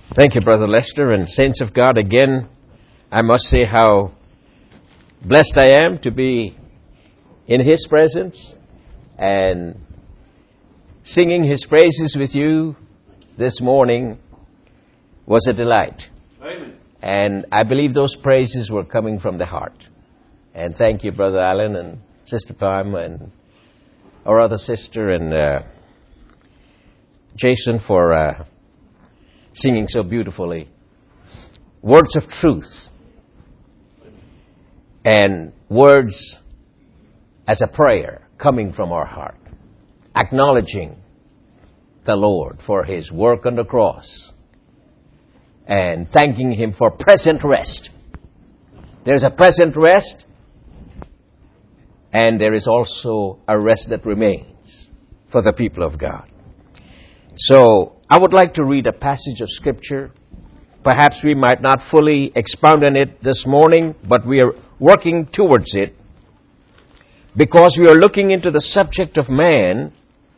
Thank you, Brother Lester, and saints of God. Again, I must say how blessed I am to be in His presence and singing His praises with you this morning was a delight. Amen. And I believe those praises were coming from the heart. And thank you, Brother Allen and Sister Pam and our other sister and Jason for singing so beautifully. Words of truth and words as a prayer coming from our heart, acknowledging the Lord for His work on the cross and thanking Him for present rest. There's a present rest, and there is also a rest that remains for the people of God. So, I would like to read a passage of Scripture. Perhaps we might not fully expound on it this morning, but we are working towards it because we are looking into the subject of man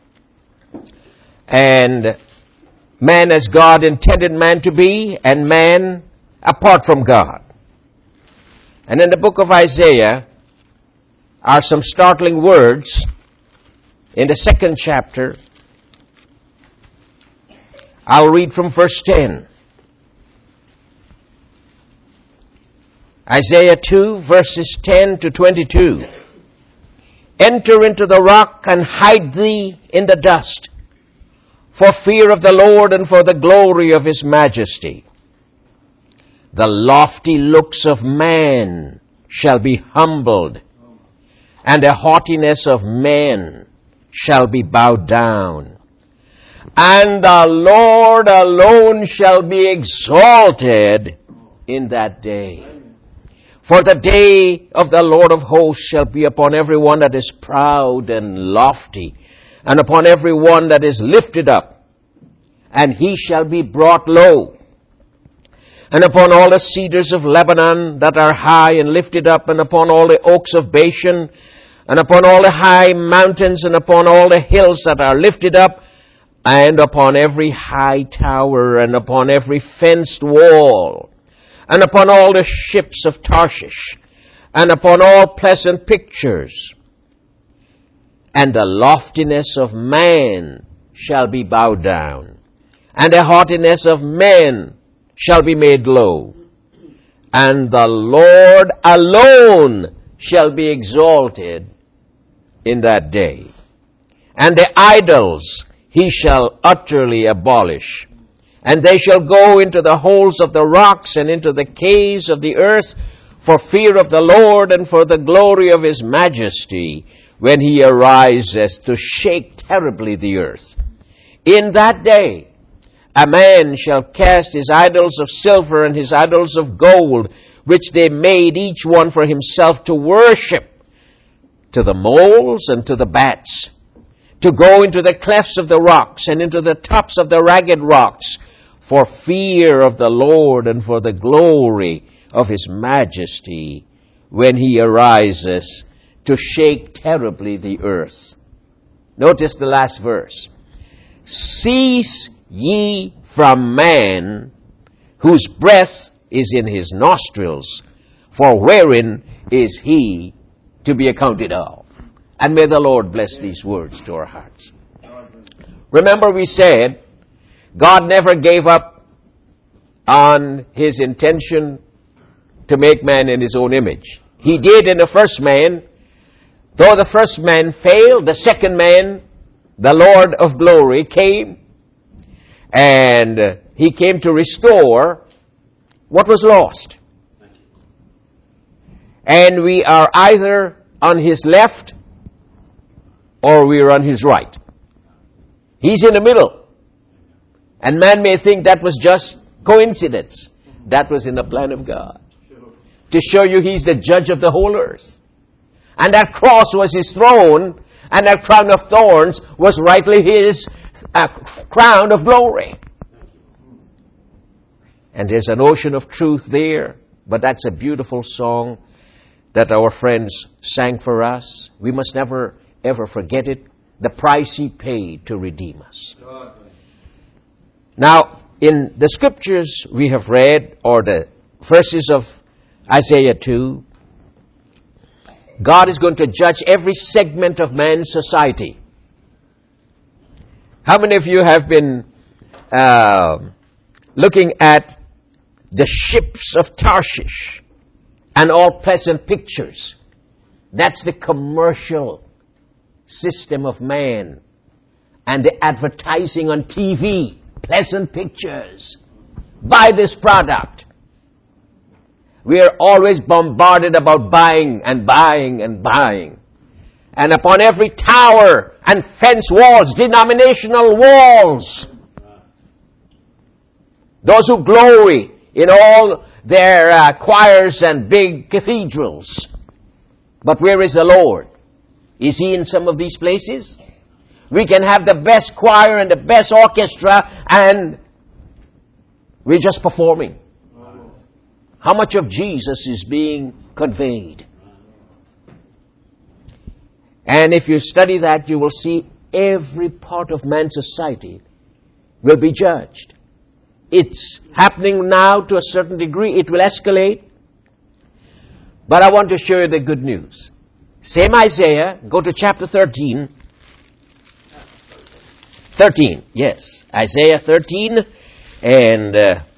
and man as God intended man to be and man apart from God. And in the book of Isaiah are some startling words in the 2nd chapter. I'll read from verse 10. Isaiah 2, verses 10 to 22. Enter into the rock and hide thee in the dust, for fear of the Lord and for the glory of His majesty. The lofty looks of man shall be humbled, and the haughtiness of men shall be bowed down. And the Lord alone shall be exalted in that day. For the day of the Lord of hosts shall be upon every one that is proud and lofty, and upon every one that is lifted up. And he shall be brought low. And upon all the cedars of Lebanon that are high and lifted up, and upon all the oaks of Bashan, and upon all the high mountains, and upon all the hills that are lifted up, and upon every high tower, and upon every fenced wall, and upon all the ships of Tarshish, and upon all pleasant pictures. And the loftiness of man shall be bowed down, and the haughtiness of men shall be made low. And the Lord alone shall be exalted in that day. And the idols He shall utterly abolish. And they shall go into the holes of the rocks and into the caves of the earth for fear of the Lord and for the glory of His majesty when He arises to shake terribly the earth. In that day a man shall cast his idols of silver and his idols of gold, which they made each one for himself to worship, to the moles and to the bats, to go into the clefts of the rocks and into the tops of the ragged rocks, for fear of the Lord and for the glory of His majesty, when He arises to shake terribly the earth. Notice the last verse. Cease ye from man, whose breath is in his nostrils, for wherein is he to be accounted of? And may the Lord bless these words to our hearts. Remember we said, God never gave up on His intention to make man in His own image. He did in the first man. Though the first man failed, the second man, the Lord of glory, came. And He came to restore what was lost. And we are either on His left or we are on His right. He's in the middle. And man may think that was just coincidence. That was in the plan of God. To show you He's the judge of the whole earth. And that cross was His throne, and that crown of thorns was rightly His crown of glory. And there's an ocean of truth there, but that's a beautiful song that our friends sang for us. We must never, ever forget it. The price He paid to redeem us. Now, in the scriptures we have read, or the verses of Isaiah 2, God is going to judge every segment of man's society. How many of you have been looking at the ships of Tarshish and all pleasant pictures? That's the commercial system of man. And the advertising on TV, pleasant pictures. Buy this product. We are always bombarded about buying and buying and buying. And upon every tower and fence walls, denominational walls, those who glory in all their choirs and big cathedrals. But where is the Lord? Is He in some of these places? We can have the best choir and the best orchestra, and we're just performing. How much of Jesus is being conveyed? And if you study that, you will see every part of man's society will be judged. It's happening now to a certain degree. It will escalate. But I want to show you the good news. Same Isaiah, go to chapter 13. 13, yes. Isaiah 13, and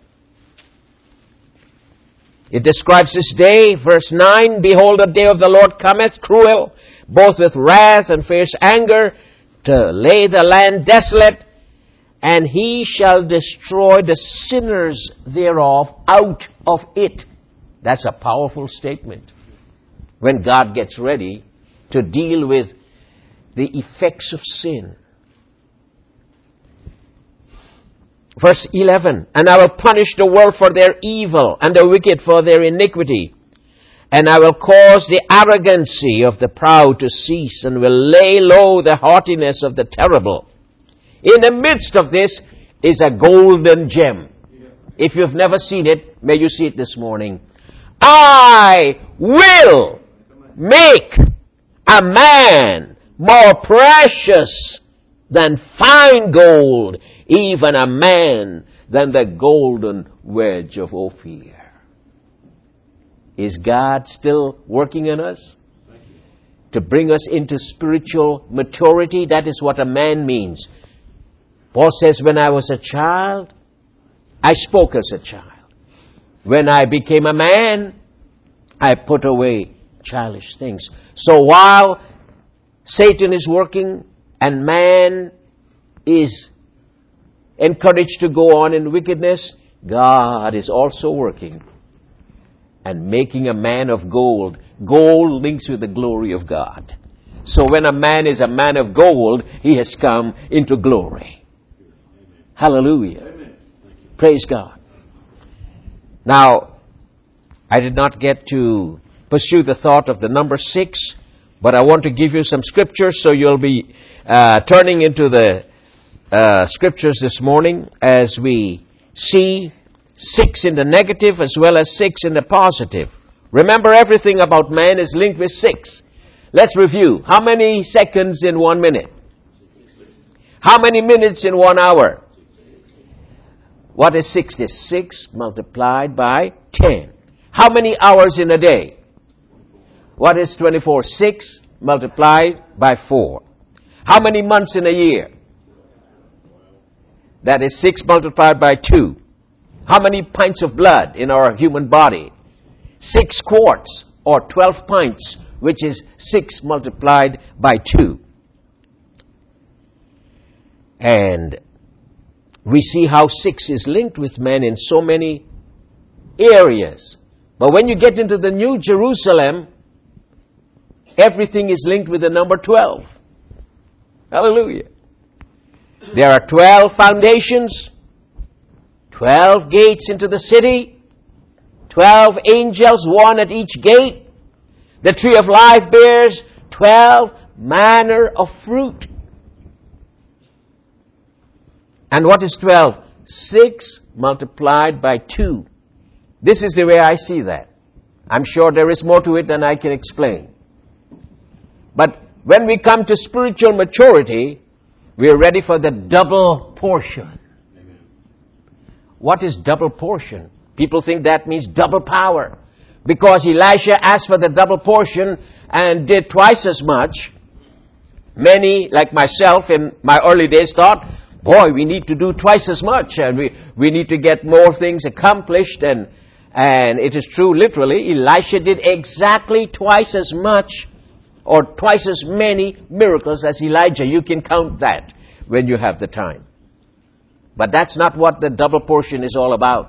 it describes this day, verse 9, Behold, the day of the Lord cometh, cruel, both with wrath and fierce anger, to lay the land desolate, and He shall destroy the sinners thereof out of it. That's a powerful statement. When God gets ready to deal with the effects of sin. Verse 11, And I will punish the world for their evil, and the wicked for their iniquity. And I will cause the arrogancy of the proud to cease, and will lay low the haughtiness of the terrible. In the midst of this is a golden gem. If you've never seen it, may you see it this morning. I will make a man more precious than fine gold, even a man than the golden wedge of Ophir. Is God still working on us? To bring us into spiritual maturity? That is what a man means. Paul says, when I was a child, I spoke as a child. When I became a man, I put away childish things. So while Satan is working and man is encouraged to go on in wickedness, God is also working and making a man of gold. Gold links with the glory of God. So when a man is a man of gold, he has come into glory. Hallelujah. Amen. Praise God. Now, I did not get to pursue the thought of the number 6, but I want to give you some scriptures, so you'll be turning into the scriptures this morning as we see 6 in the negative as well as 6 in the positive. Remember, everything about man is linked with 6. Let's review. How many seconds in 1 minute? How many minutes in 1 hour? What is 60? 6 multiplied by 10. How many hours in a day? What is 24? 6 multiplied by 4. How many months in a year? That is 6 multiplied by 2. How many pints of blood in our human body? 6 quarts or 12 pints, which is 6 multiplied by 2. And we see how 6 is linked with man in so many areas. But when you get into the New Jerusalem, everything is linked with the number 12. Hallelujah. There are 12 foundations, 12 gates into the city, 12 angels, one at each gate. The tree of life bears 12 manner of fruit. And what is 12? 6 multiplied by 2. This is the way I see that. I'm sure there is more to it than I can explain. But when we come to spiritual maturity, we are ready for the double portion. Amen. what is double portion? People think that means double power. Because Elisha asked for the double portion and did twice as much. Many, like myself in my early days, thought, boy, we need to do twice as much, and we need to get more things accomplished. And it is true, literally, Elisha did exactly twice as much or twice as many miracles as Elijah. You can count that when you have the time. But that's not what the double portion is all about.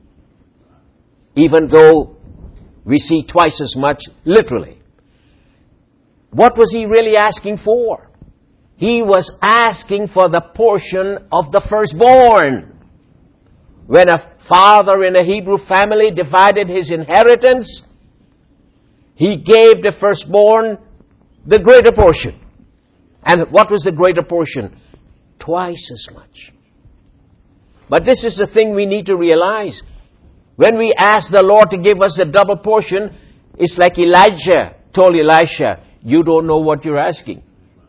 Even though we see twice as much, literally. What was he really asking for? He was asking for the portion of the firstborn. When a father in a Hebrew family divided his inheritance, he gave the firstborn the greater portion. And what was the greater portion? Twice as much. But this is the thing we need to realize. When we ask the Lord to give us the double portion, it's like Elijah told Elisha, you don't know what you're asking.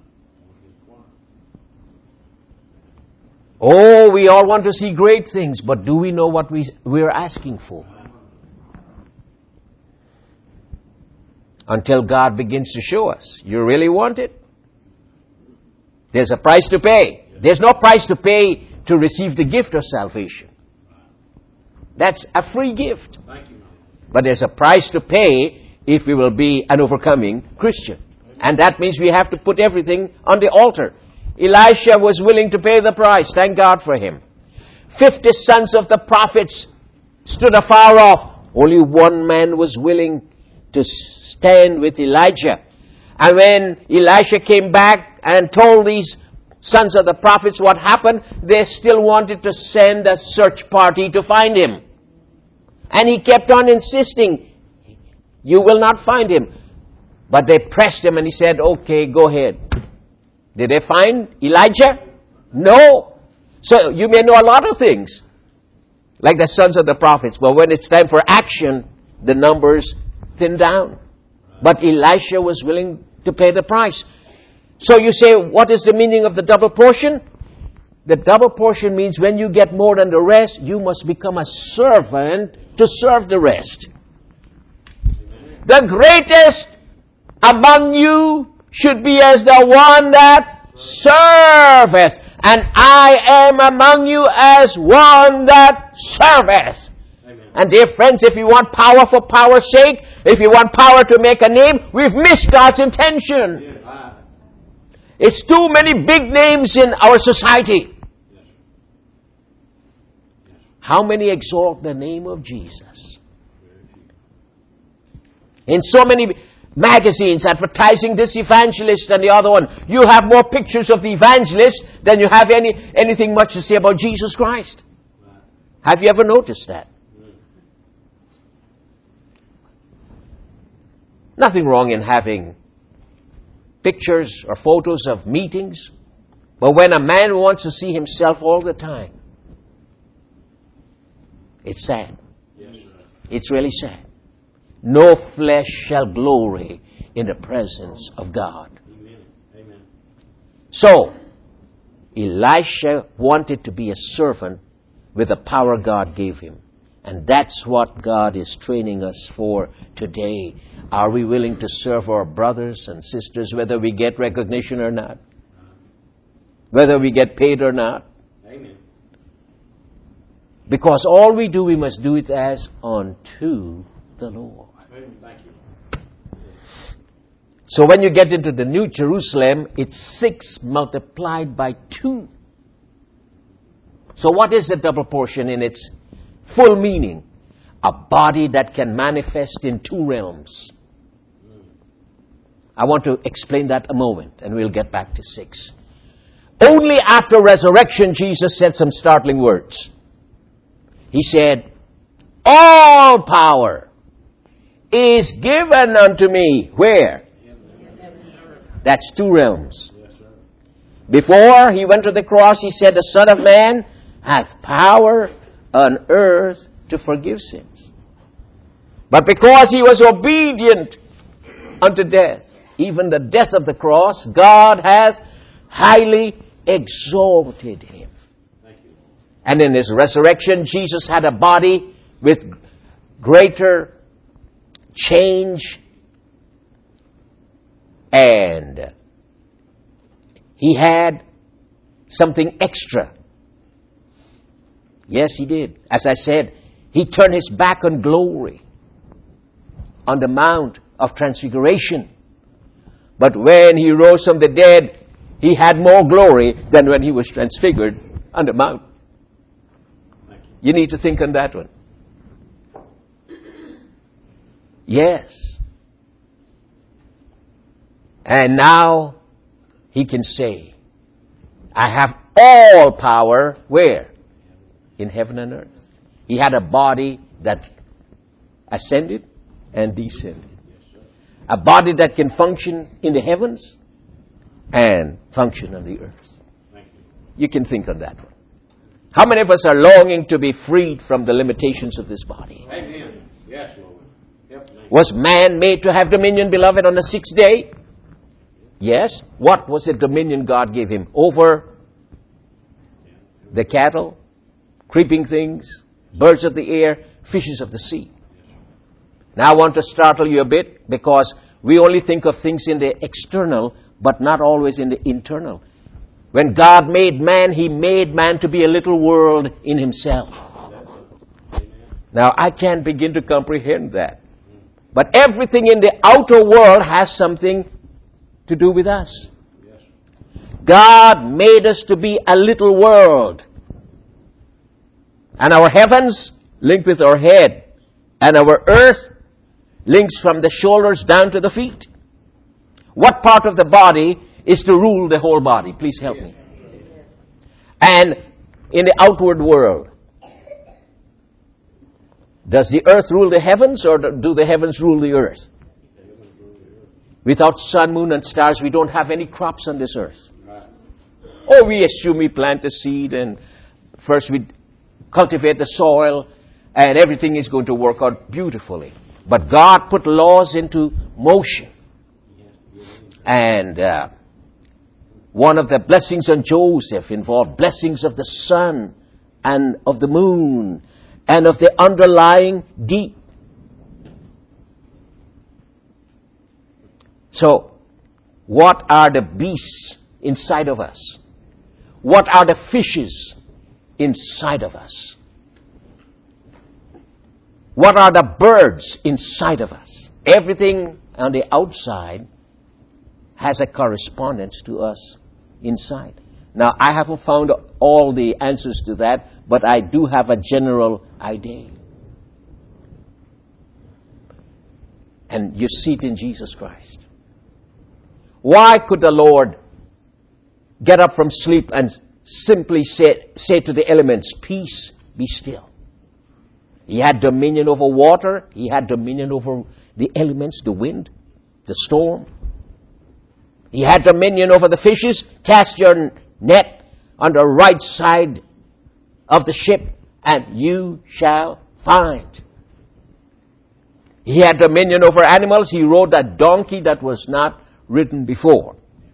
Oh, we all want to see great things, but do we know what we're asking for? Until God begins to show us. You really want it? There's a price to pay. There's no price to pay to receive the gift of salvation. That's a free gift. But there's a price to pay if we will be an overcoming Christian. And that means we have to put everything on the altar. Elisha was willing to pay the price. Thank God for him. 50 sons of the prophets stood afar off. Only one man was willing to stand with Elijah. And when Elisha came back and told these sons of the prophets what happened, they still wanted to send a search party to find him. And he kept on insisting, you will not find him. But they pressed him and he said, okay, go ahead. Did they find Elijah? No. So you may know a lot of things, like the sons of the prophets. But when it's time for action, the numbers thin down. But Elisha was willing to pay the price. So you say, what is the meaning of the double portion? The double portion means when you get more than the rest, you must become a servant to serve the rest. The greatest among you should be as the one that serveth. And I am among you as one that serveth. Amen. And dear friends, if you want power for power's sake, if you want power to make a name, we've missed God's intention. Yeah. It's too many big names in our society. Yes. How many exalt the name of Jesus? In so many magazines advertising this evangelist and the other one, you have more pictures of the evangelist than you have anything much to say about Jesus Christ. Have you ever noticed that? Nothing wrong in having pictures or photos of meetings, but when a man wants to see himself all the time, it's sad. It's really sad. No flesh shall glory in the presence of God. Amen. So, Elisha wanted to be a servant with the power God gave him. And that's what God is training us for today. Are we willing to serve our brothers and sisters, whether we get recognition or not? Whether we get paid or not? Amen. Because all we do, we must do it as unto the Lord. Thank you. So when you get into the New Jerusalem, it's 6 multiplied by 2. So what is the double portion in its full meaning? A body that can manifest in 2 realms. I want to explain that a moment, and we'll get back to 6. Only after resurrection, Jesus said some startling words. He said, all power is given unto me. Where? That's 2 realms. Before he went to the cross, he said, the Son of Man hath power on earth to forgive sins. But because he was obedient unto death, even the death of the cross, God has highly exalted him And in His resurrection, Jesus had a body with greater change, and He had something extra. Yes, He did. As I said, He turned His back on glory on the Mount of Transfiguration. But when He rose from the dead, He had more glory than when He was transfigured on the Mount. You need to think on that one. Yes. And now He can say, I have all power, where? In heaven and earth. He had a body that ascended and descended. A body that can function in the heavens and function on the earth. You can think on that one. How many of us are longing to be freed from the limitations of this body? Amen. Yes, Lord. Yep. Was man made to have dominion, beloved, on the sixth day? Yes. What was the dominion God gave him? Over the cattle, creeping things, birds of the air, fishes of the sea. Now I want to startle you a bit, because we only think of things in the external, but not always in the internal. When God made man, He made man to be a little world in himself. Now I can't begin to comprehend that. But everything in the outer world has something to do with us. God made us to be a little world. And our heavens link with our head. And our earth links from the shoulders down to the feet. What part of the body is to rule the whole body? Please help me. And in the outward world, does the earth rule the heavens, or do the heavens rule the earth? Without sun, moon, and stars, we don't have any crops on this earth. Or we assume we plant a seed, and first we cultivate the soil, and everything is going to work out beautifully. But God put laws into motion. And one of the blessings on Joseph involved blessings of the sun and of the moon and of the underlying deep. So, what are the beasts inside of us? What are the fishes inside of us? What are the birds inside of us? Everything on the outside has a correspondence to us inside. Now, I haven't found all the answers to that, but I do have a general idea. And you see it in Jesus Christ. Why could the Lord get up from sleep and simply say to the elements, peace, be still? He had dominion over water. He had dominion over the elements, the wind, the storm. He had dominion over the fishes. Cast your net on the right side of the ship, and you shall find. He had dominion over animals. He rode a donkey that was not ridden before.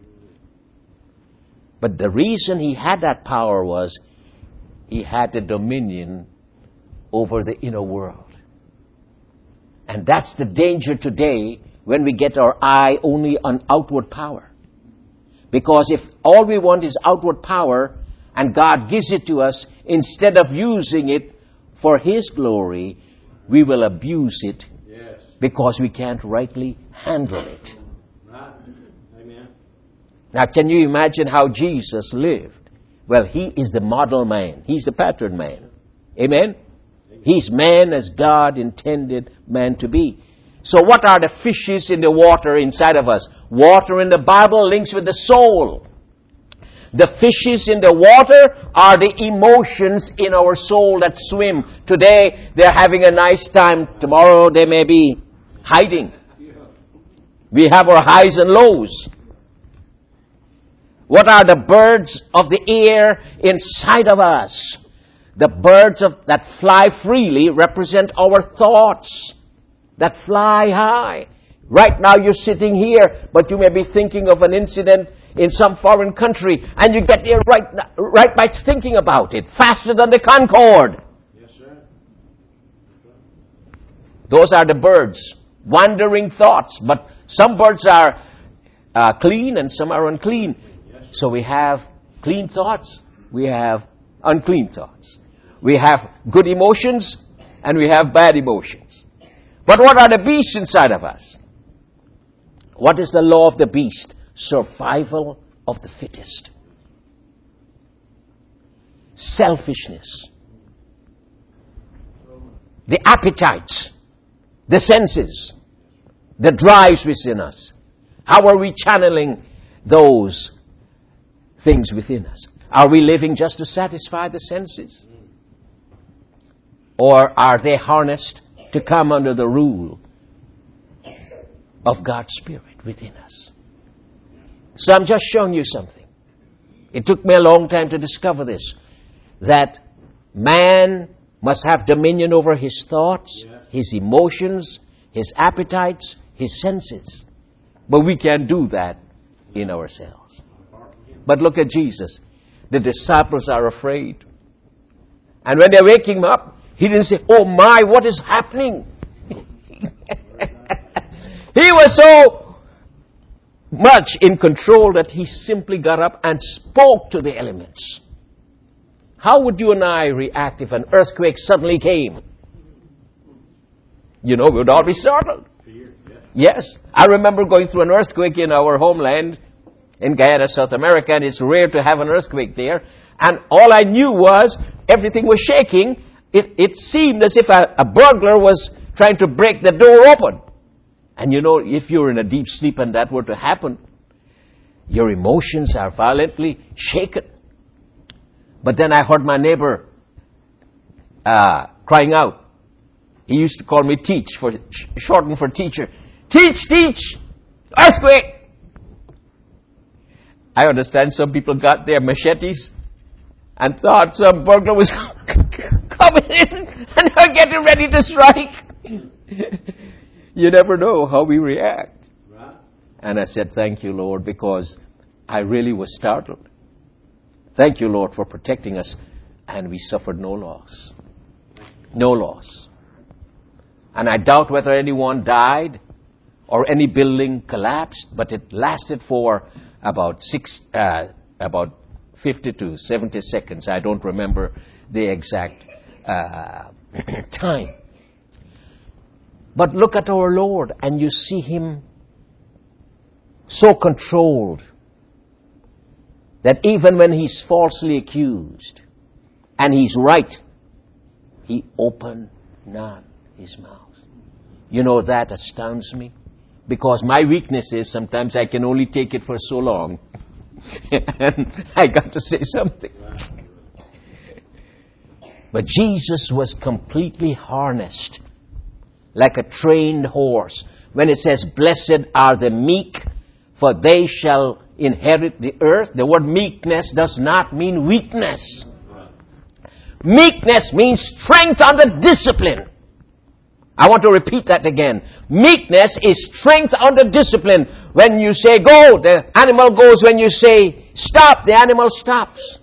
But the reason he had that power was he had the dominion over the inner world. And that's the danger today when we get our eye only on outward power. Because if all we want is outward power, and God gives it to us, instead of using it for His glory, we will abuse it because we can't rightly handle it. Amen. Now, can you imagine how Jesus lived? Well, He is the model man. He's the pattern man. Amen? He's man as God intended man to be. So what are the fishes in the water inside of us? Water in the Bible links with the soul. The fishes in the water are the emotions in our soul that swim. Today, they're having a nice time. Tomorrow, they may be hiding. We have our highs and lows. What are the birds of the air inside of us? The birds that fly freely represent our thoughts that fly high. Right now you're sitting here, but you may be thinking of an incident in some foreign country, and you get there right by thinking about it, faster than the Concorde. Yes, sir. Those are the birds, wandering thoughts. But some birds are clean and some are unclean. So we have clean thoughts, we have unclean thoughts. We have good emotions and we have bad emotions. But what are the beasts inside of us? What is the law of the beast? Survival of the fittest. Selfishness. The appetites. The senses. The drives within us. How are we channeling those things within us? Are we living just to satisfy the senses? Or are they harnessed to come under the rule of God's Spirit within us? So I'm just showing you something. It took me a long time to discover this. That man must have dominion over his thoughts, his emotions, his appetites, his senses. But we can't do that in ourselves. But look at Jesus. The disciples are afraid. And when they wake him up, he didn't say, "Oh my, what is happening?" He was so much in control that he simply got up and spoke to the elements. How would you and I react if an earthquake suddenly came? You know, we would all be startled. Yes. I remember going through an earthquake in our homeland in Guyana, South America, and it's rare to have an earthquake there. And all I knew was everything was shaking. It seemed as if a burglar was trying to break the door open. And you know, if you're in a deep sleep and that were to happen, your emotions are violently shaken. But then I heard my neighbor crying out. He used to call me Teach, shortened for teacher. Teach, teach! Earthquake! I understand some people got their machetes and thought some burglar was coming in and they're getting ready to strike. You never know how we react. Right. And I said, "Thank you, Lord," because I really was startled. Thank you, Lord, for protecting us. And we suffered no loss. No loss. And I doubt whether anyone died or any building collapsed, but it lasted for about 50 to 70 seconds. I don't remember the exact time. But look at our Lord, and you see him so controlled that even when he's falsely accused and he's right, he opened not his mouth. You know, that astounds me, because my weakness is sometimes I can only take it for so long. And I got to say something. But Jesus was completely harnessed like a trained horse. When it says, "Blessed are the meek, for they shall inherit the earth," the word meekness does not mean weakness. Meekness means strength under discipline. I want to repeat that again. Meekness is strength under discipline. When you say go, the animal goes. When you say stop, the animal stops.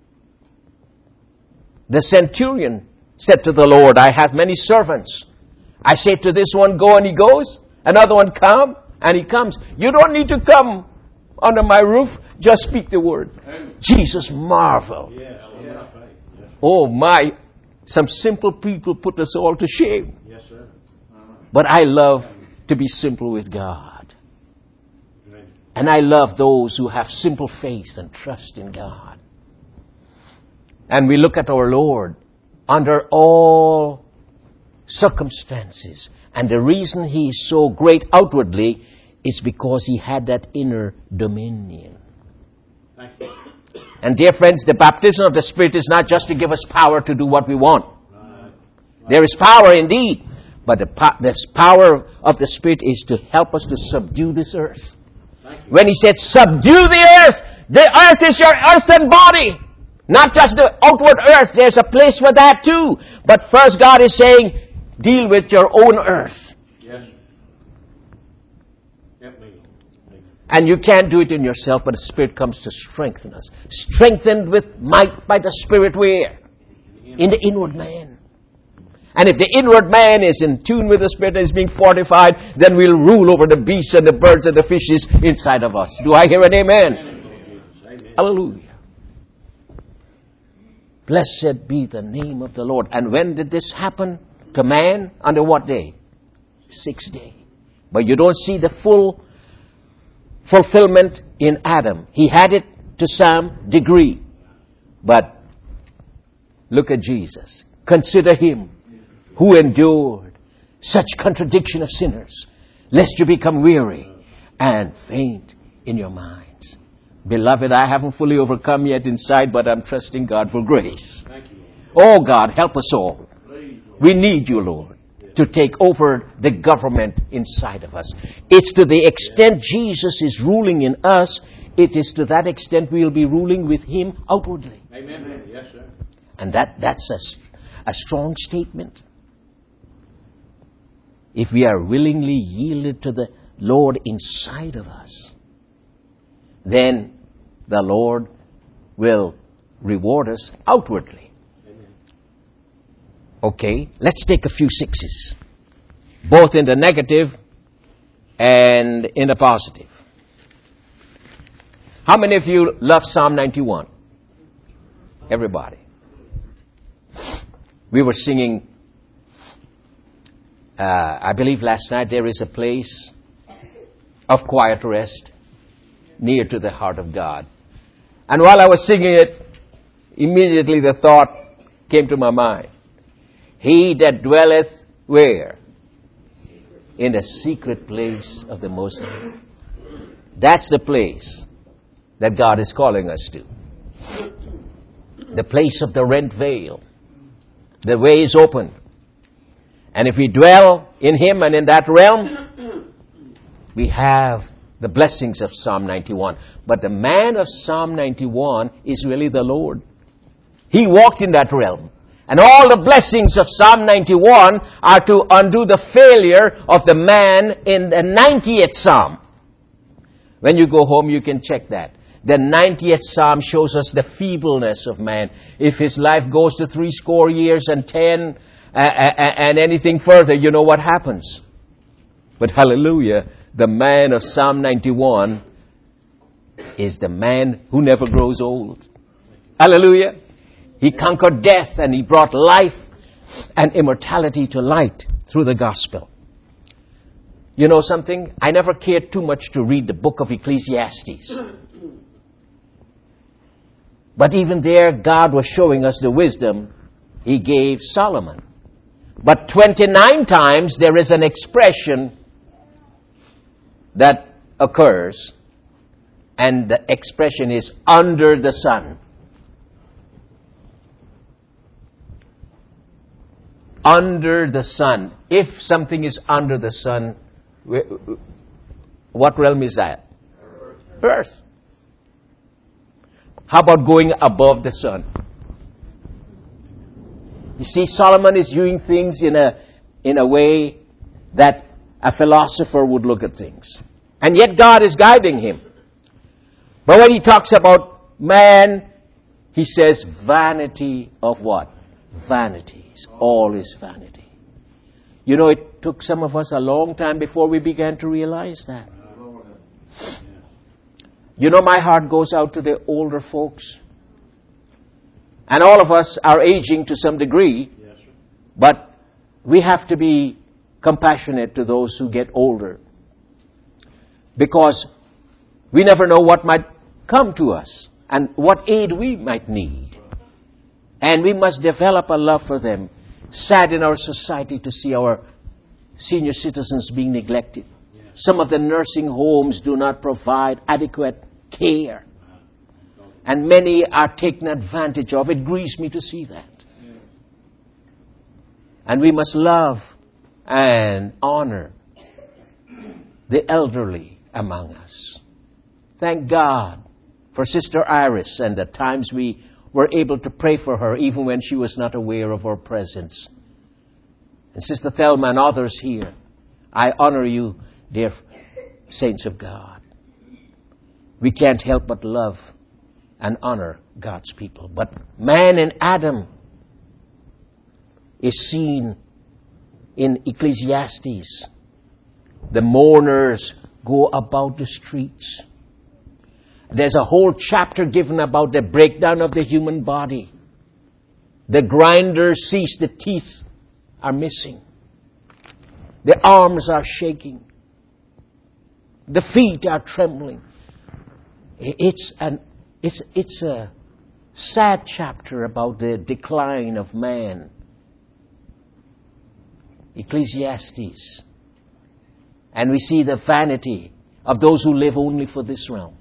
The centurion said to the Lord, "I have many servants. I say to this one, go, and he goes. Another one, come, and he comes. You don't need to come under my roof. Just speak the word." Jesus marveled. Oh my, some simple people put us all to shame. Yes, sir. But I love to be simple with God. And I love those who have simple faith and trust in God. And we look at our Lord under all circumstances. And the reason he is so great outwardly is because he had that inner dominion. Thank you. And dear friends, the baptism of the Spirit is not just to give us power to do what we want. Right. There is power indeed, but the power of the Spirit is to help us to subdue this earth. Thank you. When he said, "Subdue the earth is your earthen body." Not just the outward earth, there's a place for that too. But first God is saying, deal with your own earth. Yes. Help me. And you can't do it in yourself, but the Spirit comes to strengthen us. Strengthened with might by the Spirit where? In the inward man. And if the inward man is in tune with the Spirit and is being fortified, then we'll rule over the beasts and the birds and the fishes inside of us. Do I hear an amen? Amen. Hallelujah. Blessed be the name of the Lord. And when did this happen to man? Under what day? 6th day. But you don't see the full fulfillment in Adam. He had it to some degree. But look at Jesus. Consider Him who endured such contradiction of sinners, lest you become weary and faint in your minds. Beloved, I haven't fully overcome yet inside, but I'm trusting God for grace. Thank you, Lord. Oh God, help us all. We need you, Lord, to take over the government inside of us. It's to the extent Jesus is ruling in us, it is to that extent we'll be ruling with Him outwardly. Amen. Yes, sir. And that's a strong statement. If we are willingly yielded to the Lord inside of us, then the Lord will reward us outwardly. Amen. Okay, let's take a few sixes, both in the negative and in the positive. How many of you love Psalm 91? Everybody. We were singing, I believe last night, there is a place of quiet rest near to the heart of God. And while I was singing it, immediately the thought came to my mind. He that dwelleth where? In the secret place of the Most High. That's the place that God is calling us to. The place of the rent veil. The way is open. And if we dwell in Him and in that realm, we have the blessings of Psalm 91. But the man of Psalm 91 is really the Lord. He walked in that realm. And all the blessings of Psalm 91 are to undo the failure of the man in the 90th Psalm. When you go home, you can check that. The 90th Psalm shows us the feebleness of man. If his life goes to 70 years and 10 and anything further, you know what happens. But hallelujah, the man of Psalm 91 is the man who never grows old. Hallelujah. He conquered death and he brought life and immortality to light through the gospel. You know something? I never cared too much to read the book of Ecclesiastes. But even there, God was showing us the wisdom He gave Solomon. But 29 times there is an expression that occurs, and the expression is under the sun. Under the sun. If something is under the sun, what realm is that? Earth. How about going above the sun? You see, Solomon is doing things in a way that a philosopher would look at things. And yet God is guiding him. But when he talks about man, he says vanity of what? Vanities. All is vanity. You know, it took some of us a long time before we began to realize that. You know, my heart goes out to the older folks. And all of us are aging to some degree. Yes, sir. But we have to be compassionate to those who get older. Because we never know what might come to us and what aid we might need. And we must develop a love for them. Sad in our society to see our senior citizens being neglected. Yes. Some of the nursing homes do not provide adequate care. And many are taken advantage of. It grieves me to see that. Yes. And we must love and honor the elderly among us. Thank God for Sister Iris and the times we were able to pray for her even when she was not aware of our presence. And Sister Thelma and others here, I honor you, dear saints of God. we can't help but love and honor God's people. But man in Adam is seen in Ecclesiastes. The mourners go about the streets. There's a whole chapter given about the breakdown of the human body. The grinders cease, the teeth are missing. The arms are shaking. The feet are trembling. It's a sad chapter about the decline of man. Ecclesiastes. And we see the vanity of those who live only for this realm.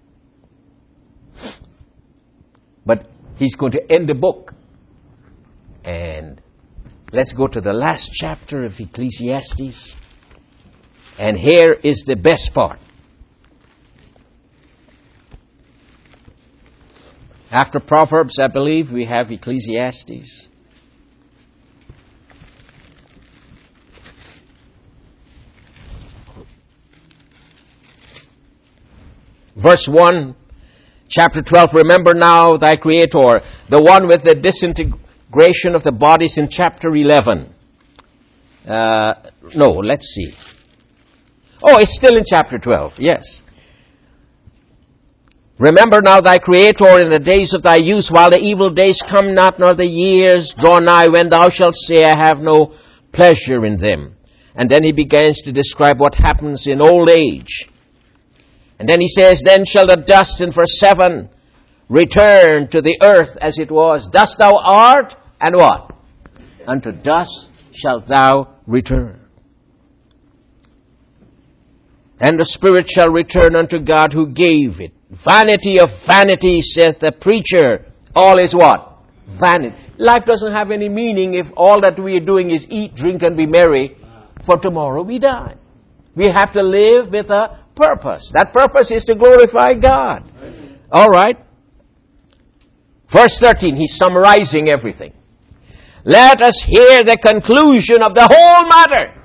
But he's going to end the book. And let's go to the last chapter of Ecclesiastes. And here is the best part. After Proverbs, I believe, we have Ecclesiastes. Verse 1, chapter 12, remember now thy Creator, the one with the disintegration of the bodies in chapter 11. No, let's see. Oh, it's still in chapter 12, yes. Remember now thy Creator in the days of thy youth, while the evil days come not, nor the years draw nigh, when thou shalt say, I have no pleasure in them. And then he begins to describe what happens in old age. And then he says, then shall the dust in verse 7 return to the earth as it was. Dust thou art, and what? Unto dust shalt thou return. And the spirit shall return unto God who gave it. Vanity of vanity, saith the preacher. All is what? Vanity. Life doesn't have any meaning if all that we are doing is eat, drink, and be merry, for tomorrow we die. We have to live with a purpose. That purpose is to glorify God. All right. Verse 13, he's summarizing everything. Let us hear the conclusion of the whole matter.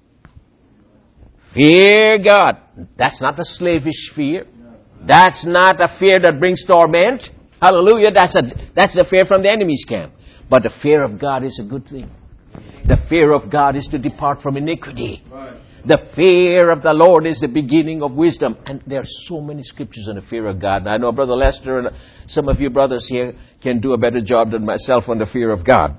Fear God. That's not a slavish fear. That's not a fear that brings torment. Hallelujah. That's a fear from the enemy's camp. But the fear of God is a good thing. The fear of God is to depart from iniquity. The fear of the Lord is the beginning of wisdom. And there are so many scriptures on the fear of God. And I know Brother Lester and some of you brothers here can do a better job than myself on the fear of God.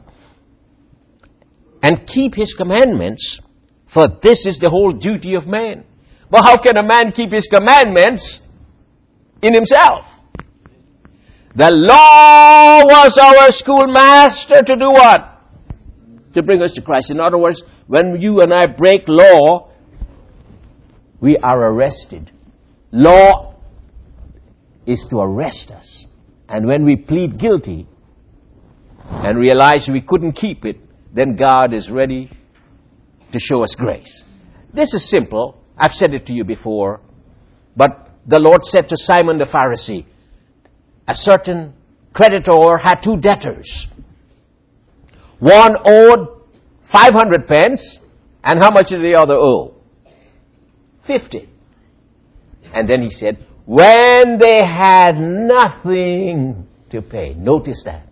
And keep His commandments, for this is the whole duty of man. Well, how can a man keep his commandments in himself? The law was our schoolmaster to do what? To bring us to Christ. In other words, when you and I break law, we are arrested. Law is to arrest us. And when we plead guilty and realize we couldn't keep it, then God is ready to show us grace. This is simple. I've said it to you before. But the Lord said to Simon the Pharisee, a certain creditor had two debtors. One owed 500 pence, and how much did the other owe? 50. And then he said, when they had nothing to pay. Notice that.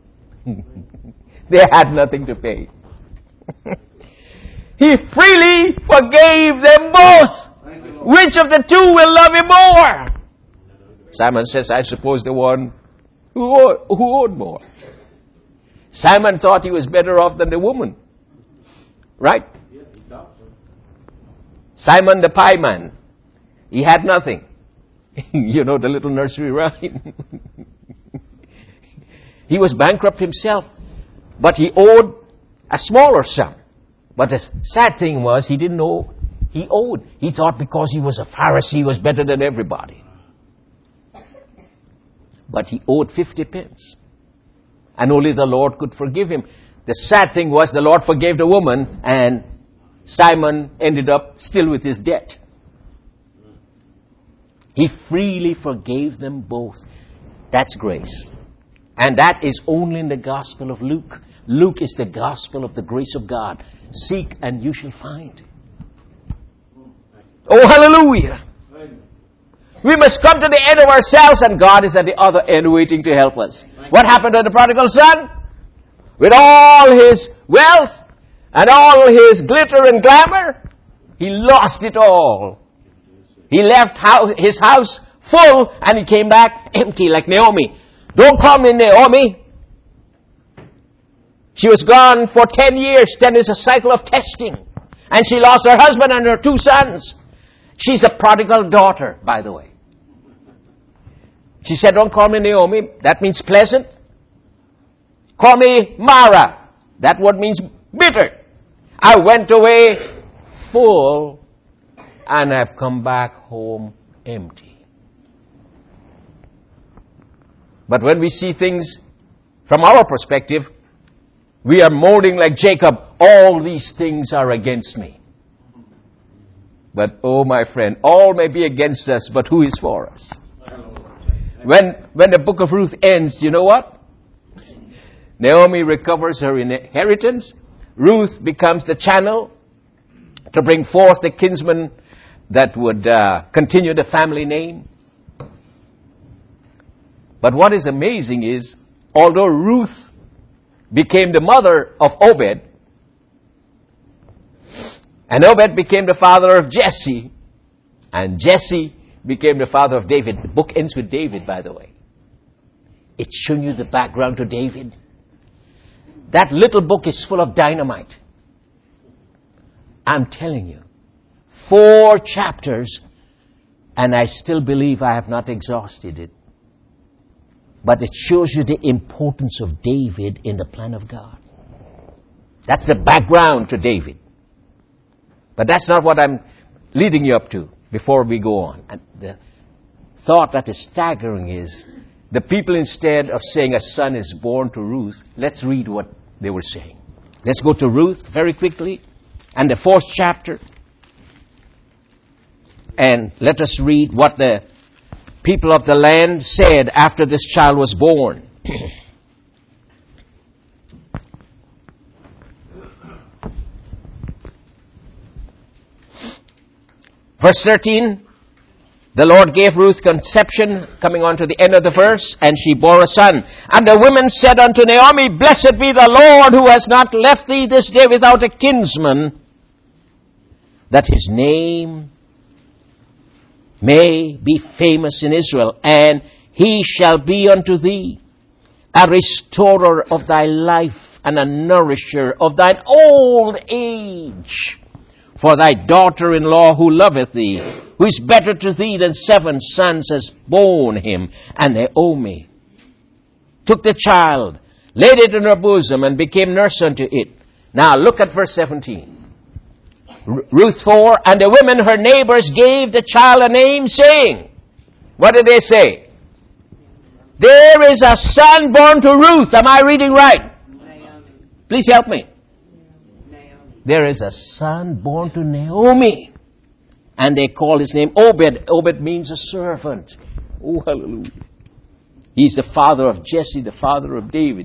They had nothing to pay. He freely forgave them both. Which of the two will love him more? Simon says, I suppose the one who owed more. Simon thought he was better off than the woman. Right? Simon the pie man. He had nothing. You know the little nursery rhyme. He was bankrupt himself. But he owed a smaller sum. But the sad thing was, he didn't know he owed. He thought because he was a Pharisee, he was better than everybody. But he owed 50 pence. And only the Lord could forgive him. The sad thing was, the Lord forgave the woman, and Simon ended up still with his debt. He freely forgave them both. That's grace. And that is only in the Gospel of Luke. Luke is the gospel of the grace of God. Seek and you shall find. Oh, hallelujah. We must come to the end of ourselves, and God is at the other end waiting to help us. What happened to the prodigal son? With all his wealth and all his glitter and glamour, he lost it all. He left his house full, and he came back empty like Naomi. Don't call me Naomi. She was gone for 10 years. 10 is a cycle of testing. And she lost her husband and her 2 sons. She's a prodigal daughter, by the way. She said, don't call me Naomi. That means pleasant. Call me Mara. That word means bitter. I went away full, and I've come back home empty. But when we see things from our perspective, we are mourning like Jacob. All these things are against me. But, oh my friend, all may be against us, but who is for us? When the book of Ruth ends, you know what? Naomi recovers her inheritance. Ruth becomes the channel to bring forth the kinsman that would continue the family name. But what is amazing is, although Ruth became the mother of Obed, and Obed became the father of Jesse, and Jesse became the father of David. The book ends with David, by the way. It's showing you the background to David. That little book is full of dynamite. I'm telling you. 4 chapters, and I still believe I have not exhausted it. But it shows you the importance of David in the plan of God. That's the background to David. But that's not what I'm leading you up to before we go on. And the thought that is staggering is, the people, instead of saying a son is born to Ruth, let's read what they were saying. Let's go to Ruth very quickly, and the 4th chapter. And let us read what the people of the land said after this child was born. Verse 13, the Lord gave Ruth conception, coming on to the end of the verse, and she bore a son. And the women said unto Naomi, Blessed be the Lord, who has not left thee this day without a kinsman, that his name may be famous in Israel, and he shall be unto thee a restorer of thy life, and a nourisher of thine old age. For thy daughter-in-law who loveth thee, who is better to thee than 7 sons, has borne him. And Naomi took the child, laid it in her bosom, and became nurse unto it. Now look at verse 17. Ruth 4, and the women, her neighbors, gave the child a name, saying, what did they say? There is a son born to Ruth. Am I reading right? Naomi. Please help me. Naomi. There is a son born to Naomi. And they call his name Obed. Obed means a servant. Oh, hallelujah. He's the father of Jesse, the father of David.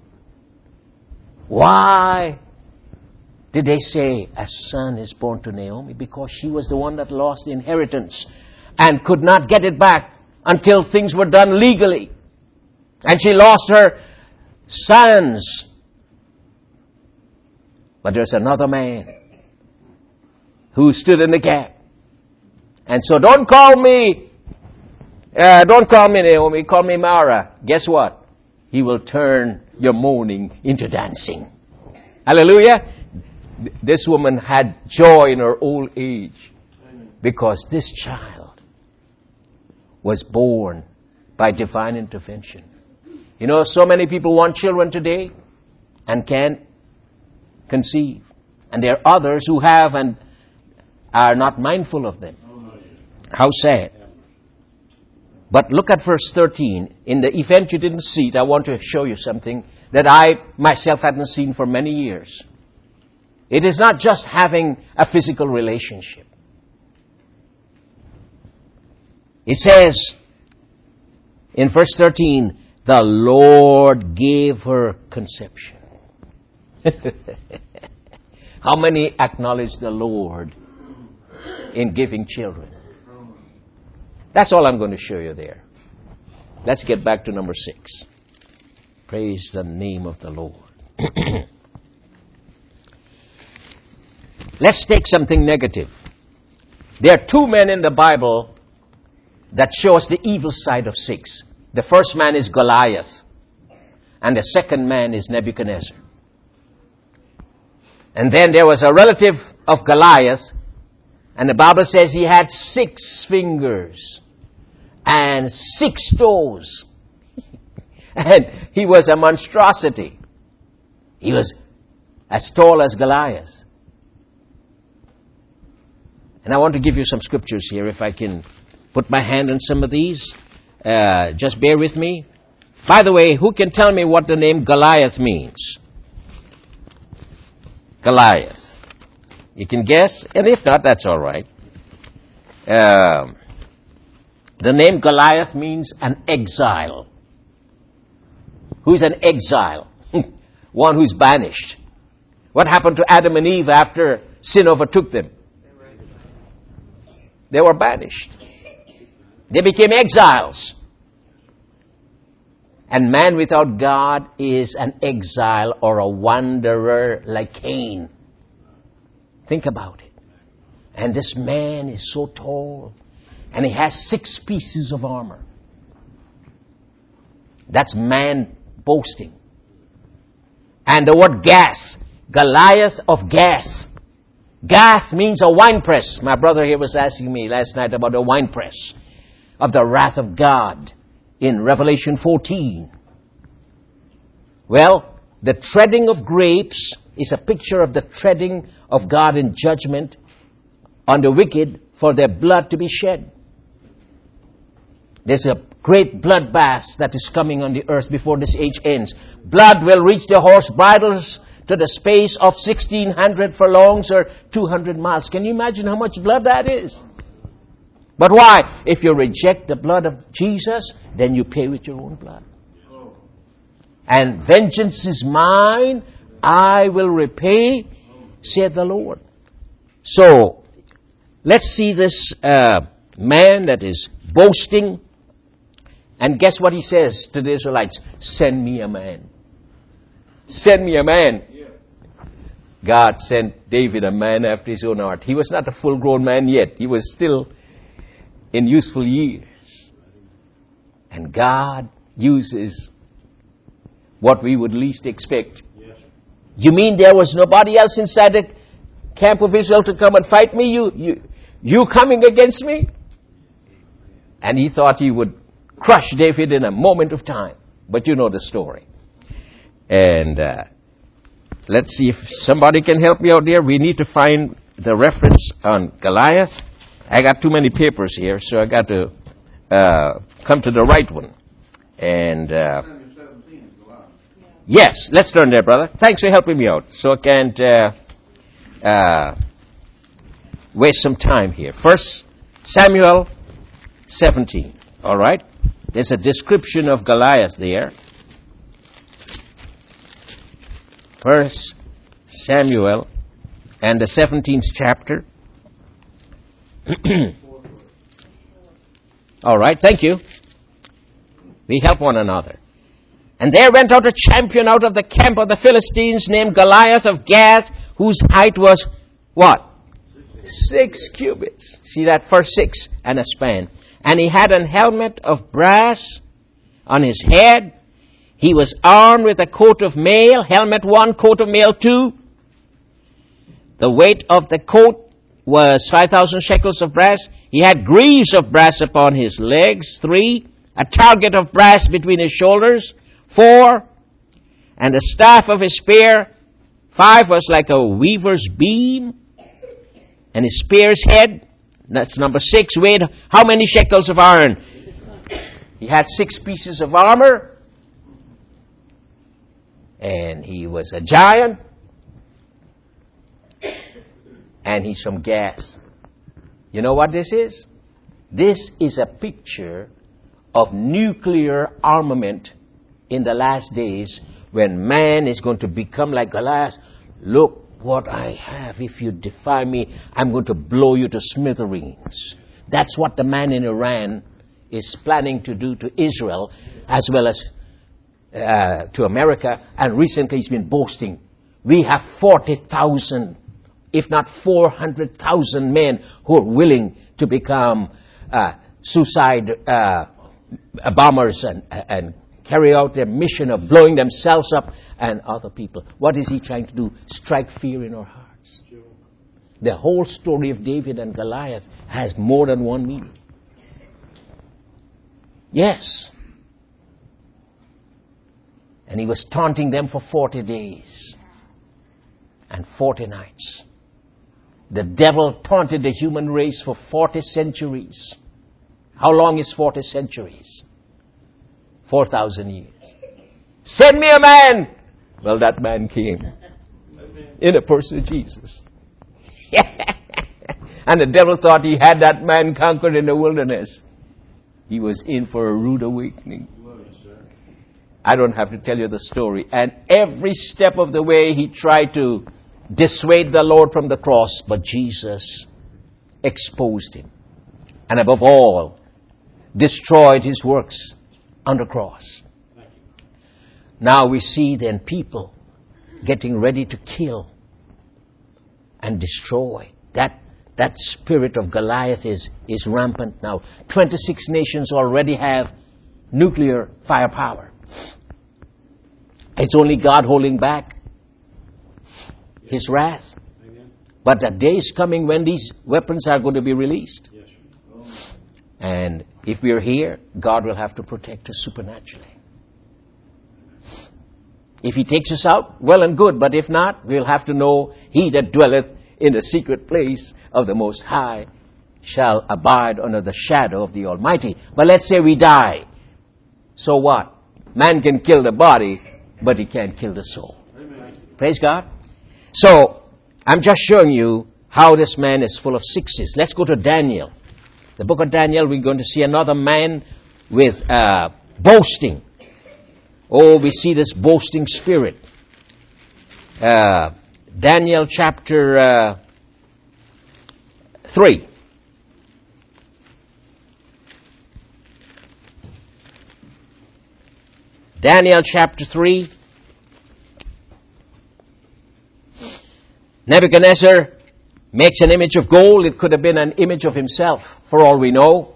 Why did they say a son is born to Naomi? Because she was the one that lost the inheritance and could not get it back until things were done legally. And she lost her sons. But there's another man who stood in the gap. And so don't call me Naomi, call me Mara. Guess what? He will turn your mourning into dancing. Hallelujah. This woman had joy in her old age because this child was born by divine intervention. You know, so many people want children today and can't conceive. And there are others who have and are not mindful of them. How sad. But look at verse 13. In the event you didn't see it, I want to show you something that I myself hadn't seen for many years. It is not just having a physical relationship. It says in verse 13, the Lord gave her conception. How many acknowledge the Lord in giving children? That's all I'm going to show you there. Let's get back to number 6. Praise the name of the Lord. Let's take something negative. There are 2 men in the Bible that show us the evil side of 6. The first man is Goliath, and the second man is Nebuchadnezzar. And then there was a relative of Goliath, and the Bible says he had 6 fingers and 6 toes. And he was a monstrosity. He was as tall as Goliath. And I want to give you some scriptures here, if I can put my hand on some of these. Just bear with me. By the way, who can tell me what the name Goliath means? Goliath. You can guess, and if not, that's all right. The name Goliath means an exile. Who's an exile? One who's banished. What happened to Adam and Eve after sin overtook them? They were banished. They became exiles. And man without God is an exile or a wanderer like Cain. Think about it. And this man is so tall, and he has 6 pieces of armor. That's man boasting. And the word gas, Goliath of Gath. Gath means a winepress. My brother here was asking me last night about the winepress of the wrath of God in Revelation 14. Well, the treading of grapes is a picture of the treading of God in judgment on the wicked for their blood to be shed. There's a great bloodbath that is coming on the earth before this age ends. Blood will reach the horse bridles to the space of 1,600 furlongs or 200 miles. Can you imagine how much blood that is? But why? If you reject the blood of Jesus, then you pay with your own blood. And vengeance is mine, I will repay, saith the Lord. So, let's see this man that is boasting. And guess what he says to the Israelites? Send me a man. Send me a man. God sent David a man after his own heart. He was not a full-grown man yet. He was still in useful years. And God uses what we would least expect. You mean there was nobody else inside the camp of Israel to come and fight me? You coming against me? And he thought he would crush David in a moment of time. But you know the story. And let's see if somebody can help me out there. We need to find the reference on Goliath. I got too many papers here, so I got to come to the right one. And yes, let's turn there, brother. Thanks for helping me out, so I can't waste some time here. 1 Samuel 17. All right? There's a description of Goliath there. 1 Samuel and the 17th chapter. All right, thank you. We help one another. And there went out a champion out of the camp of the Philistines named Goliath of Gath, whose height was what? 6 cubits. See that? First 6 and a span. And he had an helmet of brass on his head. He was armed with a coat of mail, helmet 1, coat of mail 2. The weight of the coat was 5,000 shekels of brass. He had greaves of brass upon his legs, 3. A target of brass between his shoulders, 4. And the staff of his spear, 5, was like a weaver's beam. And his spear's head, that's number 6, weighed how many shekels of iron? He had 6 pieces of armor. And he was a giant. And he's from Gath. You know what this is? This is a picture of nuclear armament in the last days when man is going to become like Goliath. Look what I have. If you defy me, I'm going to blow you to smithereens. That's what the man in Iran is planning to do to Israel as well as to America. And recently he's been boasting, we have 40,000, if not 400,000 men who are willing to become suicide bombers and carry out their mission of blowing themselves up and other people. What is he trying to do? Strike fear in our hearts. The whole story of David and Goliath has more than one meaning. Yes. And he was taunting them for 40 days and 40 nights. The devil taunted the human race for 40 centuries. How long is 40 centuries? 4,000 years. Send me a man! Well, that man came in the person of Jesus. And the devil thought he had that man conquered in the wilderness. He was in for a rude awakening. I don't have to tell you the story. And every step of the way he tried to dissuade the Lord from the cross, but Jesus exposed him. And above all, destroyed his works on the cross. Now we see then people getting ready to kill and destroy. That spirit of Goliath is rampant now. 26 nations already have nuclear firepower. It's only God holding back His wrath. But the day is coming when these weapons are going to be released. And if we are here, God will have to protect us supernaturally. If He takes us out, well and good. But if not, we'll have to know He that dwelleth in the secret place of the Most High shall abide under the shadow of the Almighty. But let's say we die. So what? Man can kill the body, but he can't kill the soul. Amen. Praise God. So, I'm just showing you how this man is full of sixes. Let's go to Daniel. The book of Daniel, we're going to see another man with boasting. Oh, we see this boasting spirit. Daniel chapter 3. Daniel chapter 3. Nebuchadnezzar makes an image of gold. It could have been an image of himself, for all we know.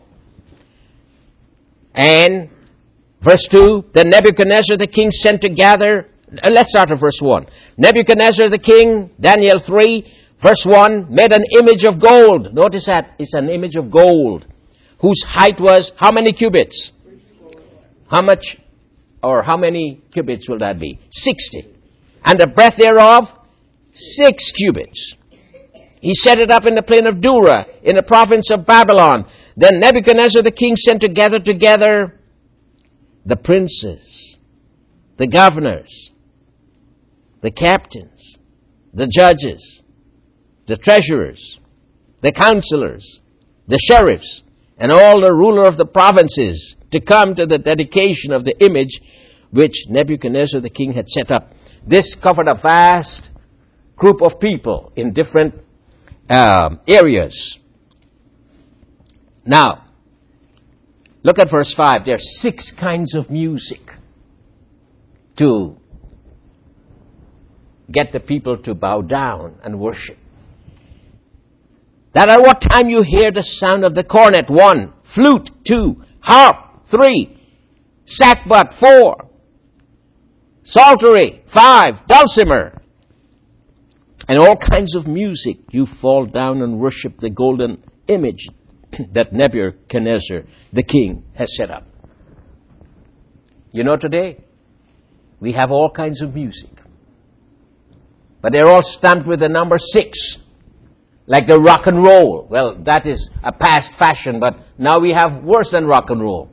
And verse 2, then Nebuchadnezzar the king sent to gather. Let's start at verse 1. Nebuchadnezzar the king, Daniel 3, verse 1, made an image of gold. Notice that it's an image of gold, whose height was how many cubits? How much, or how many cubits will that be? 60. And the breadth thereof, 6 cubits. He set it up in the plain of Dura, in the province of Babylon. Then Nebuchadnezzar the king sent to gather together the princes, the governors, the captains, the judges, the treasurers, the counselors, the sheriffs, and all the ruler of the provinces to come to the dedication of the image which Nebuchadnezzar the king had set up. This covered a vast group of people in different areas. Now, look at verse 5. There are 6 kinds of music to get the people to bow down and worship. That at what time you hear the sound of the cornet, 1, flute, 2, harp, 3, sackbut, 4, psaltery, 5, dulcimer, and all kinds of music, you fall down and worship the golden image that Nebuchadnezzar the king has set up. You know, today we have all kinds of music, but they're all stamped with the number 6, like the rock and roll. Well, that is a past fashion, but now we have worse than rock and roll.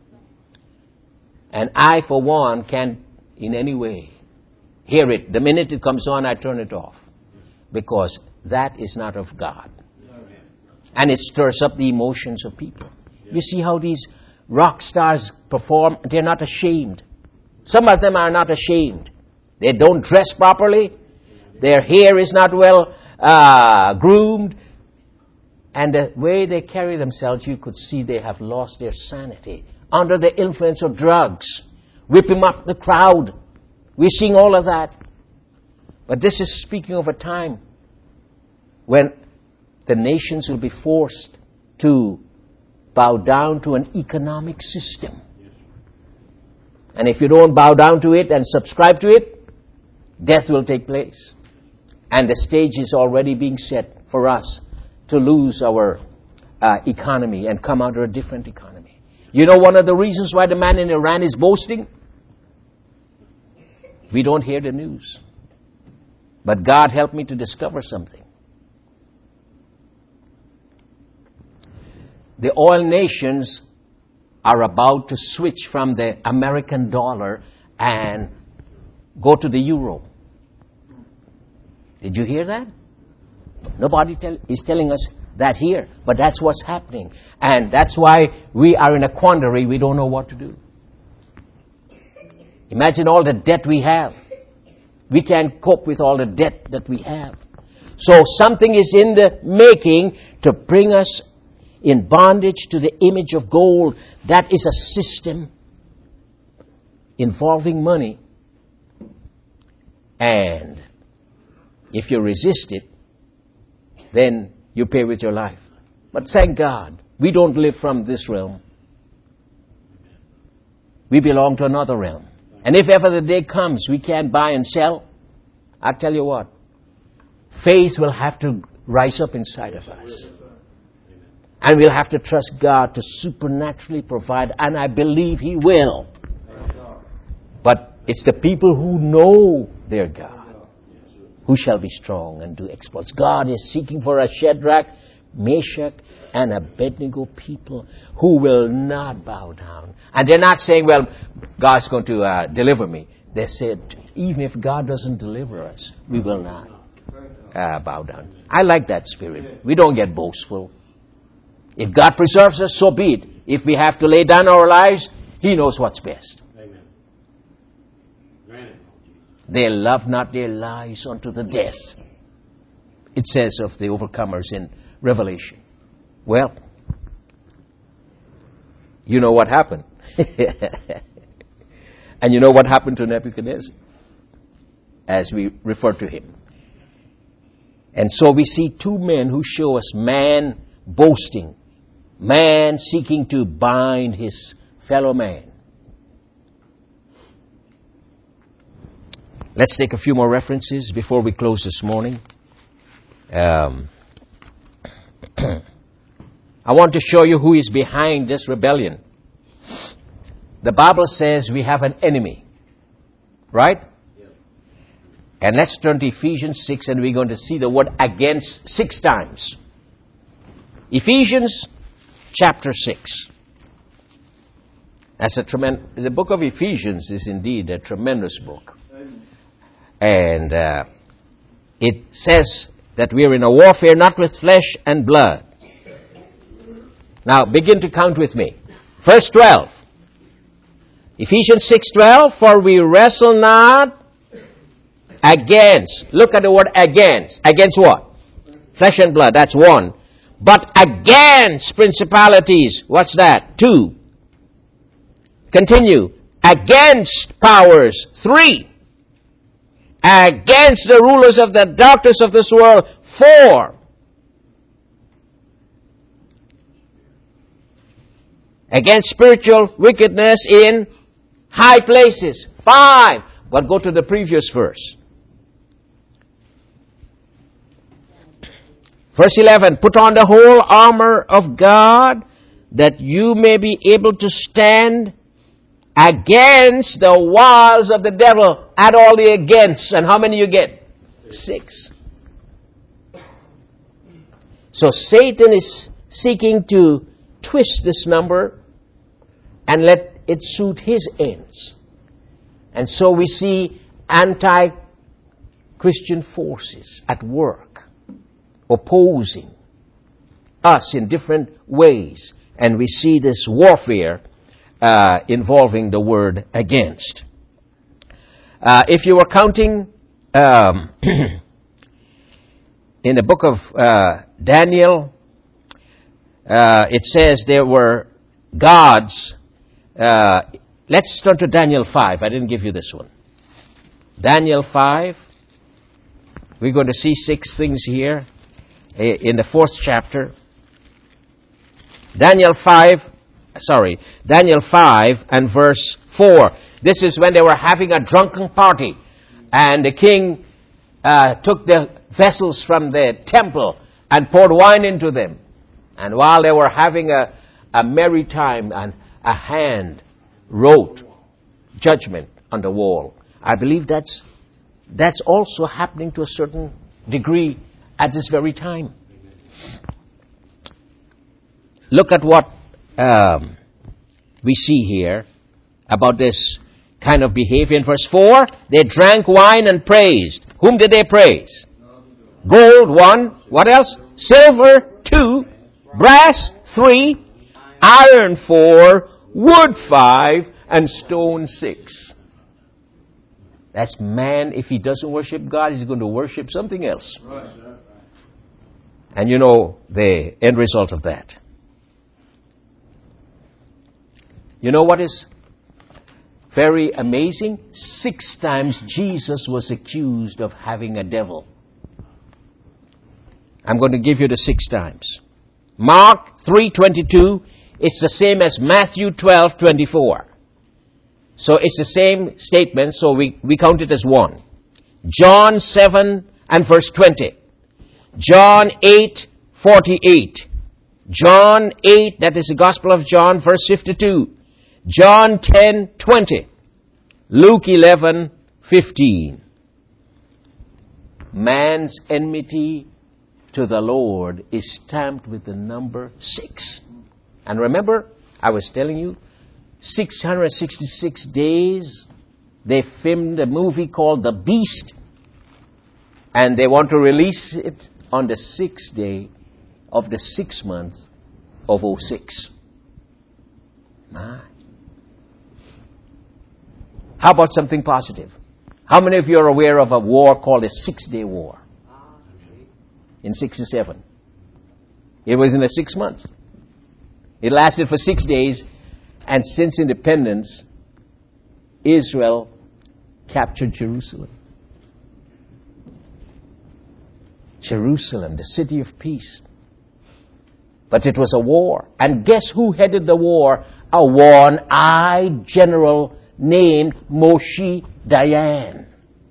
And I, for one, can't in any way hear it. The minute it comes on, I turn it off, because that is not of God. And it stirs up the emotions of people. You see how these rock stars perform? They're not ashamed. Some of them are not ashamed. They don't dress properly. Their hair is not well groomed. And the way they carry themselves, you could see they have lost their sanity. Under the influence of drugs. Whipping up the crowd. We're seeing all of that. But this is speaking of a time when the nations will be forced to bow down to an economic system. And if you don't bow down to it and subscribe to it, death will take place. And the stage is already being set for us to lose our economy and come under a different economy. You know one of the reasons why the man in Iran is boasting? We don't hear the news. But God helped me to discover something. The oil nations are about to switch from the American dollar and go to the euro. Did you hear that? Nobody is telling us that here, but that's what's happening. And that's why we are in a quandary. We don't know what to do. Imagine all the debt we have. We can't cope with all the debt that we have. So something is in the making to bring us in bondage to the image of gold. That is a system involving money. And if you resist it, then you pay with your life. But thank God, we don't live from this realm. We belong to another realm. And if ever the day comes we can't buy and sell, I tell you what, faith will have to rise up inside of us. And we'll have to trust God to supernaturally provide, and I believe He will. But it's the people who know their God who shall be strong and do exploits. God is seeking for a Shadrach, Meshach, and Abednego people who will not bow down. And they're not saying, well, God's going to deliver me. They said, even if God doesn't deliver us, we will not bow down. I like that spirit. We don't get boastful. If God preserves us, so be it. If we have to lay down our lives, He knows what's best. Amen. Granted. They love not their lives unto the death. It says of the overcomers in Revelation. Well, you know what happened. And you know what happened to Nebuchadnezzar as we refer to him. And so we see two men who show us man boasting, man seeking to bind his fellow man. Let's take a few more references before we close this morning. I want to show you who is behind this rebellion. The Bible says we have an enemy, right? Yep. And let's turn to Ephesians 6 and we're going to see the word against 6 times. Ephesians chapter 6. The book of Ephesians is indeed a tremendous book. And it says that we are in a warfare not with flesh and blood. Now begin to count with me. Verse 12. Ephesians 6:12, for we wrestle not against. Look at the word against. Against what? Flesh and blood. That's 1. But against principalities. What's that? 2. Continue. Against powers. 3. Against the rulers of the darkness of this world. 4. Against spiritual wickedness in high places. 5. But go to the previous verse. Verse 11. Put on the whole armor of God, that you may be able to stand against the wiles of the devil. Add all the against. And how many you get? 6. So Satan is seeking to twist this number and let it suit his ends. And so we see anti-Christian forces at work, opposing us in different ways. And we see this warfare involving the word against. If you were counting in the book of Daniel, it says there were gods. Let's turn to Daniel 5. I didn't give you this one. Daniel 5. We're going to see 6 things here in the 4th chapter. Daniel 5 and verse 4. This is when they were having a drunken party. And the king took the vessels from the temple and poured wine into them. And while they were having a merry time, and a hand wrote judgment on the wall. I believe that's also happening to a certain degree at this very time. Look at what we see here about this kind of behavior. In verse 4, they drank wine and praised. Whom did they praise? Gold, 1. What else? Silver, 2. Brass, 3. Iron, 4. Wood, 5. And stone, 6. That's man, if he doesn't worship God, he's going to worship something else. And you know the end result of that. You know what is very amazing? 6 times Jesus was accused of having a devil. I'm going to give you the 6 times. Mark 3:22, it's the same as Matthew 12:24. So it's the same statement, so we count it as 1. John 7 and verse 20. John 8:48. John 8, that is the Gospel of John, verse 52. John 10:20. Luke 11:15. Man's enmity to the Lord is stamped with the number 6. And remember, I was telling you, 666 days, they filmed a movie called The Beast, and they want to release it on the 6th day of the 6th month of 06. My. How about something positive? How many of you are aware of a war called the 6-Day War? In 67. It was in the 6 months. It lasted for 6 days, and since independence, Israel captured Jerusalem. Jerusalem, the city of peace. But it was a war. And guess who headed the war? A one-eyed general named Moshe Dayan.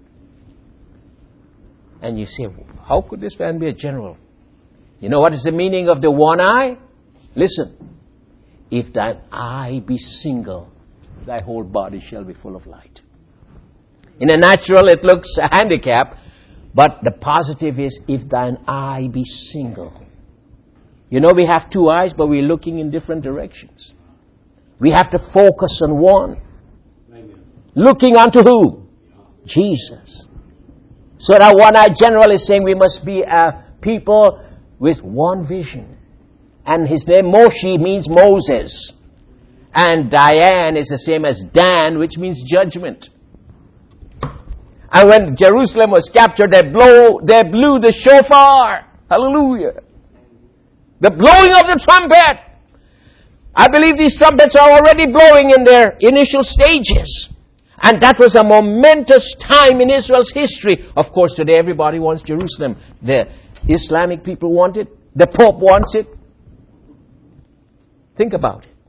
And you say, how could this man be a general? You know what is the meaning of the one eye? Listen. If thine eye be single, thy whole body shall be full of light. In the natural, it looks a handicap, but the positive is, if thine eye be single. You know, we have 2 eyes, but we're looking in different directions. We have to focus on one. Amen. Looking unto who? Jesus. So that one-eyed general is saying we must be a people with one vision. And his name Moshe means Moses. And Dayan is the same as Dan, which means judgment. And when Jerusalem was captured, they blew the shofar. Hallelujah. The blowing of the trumpet. I believe these trumpets are already blowing in their initial stages. And that was a momentous time in Israel's history. Of course, today everybody wants Jerusalem. The Islamic people want it. The Pope wants it. Think about it.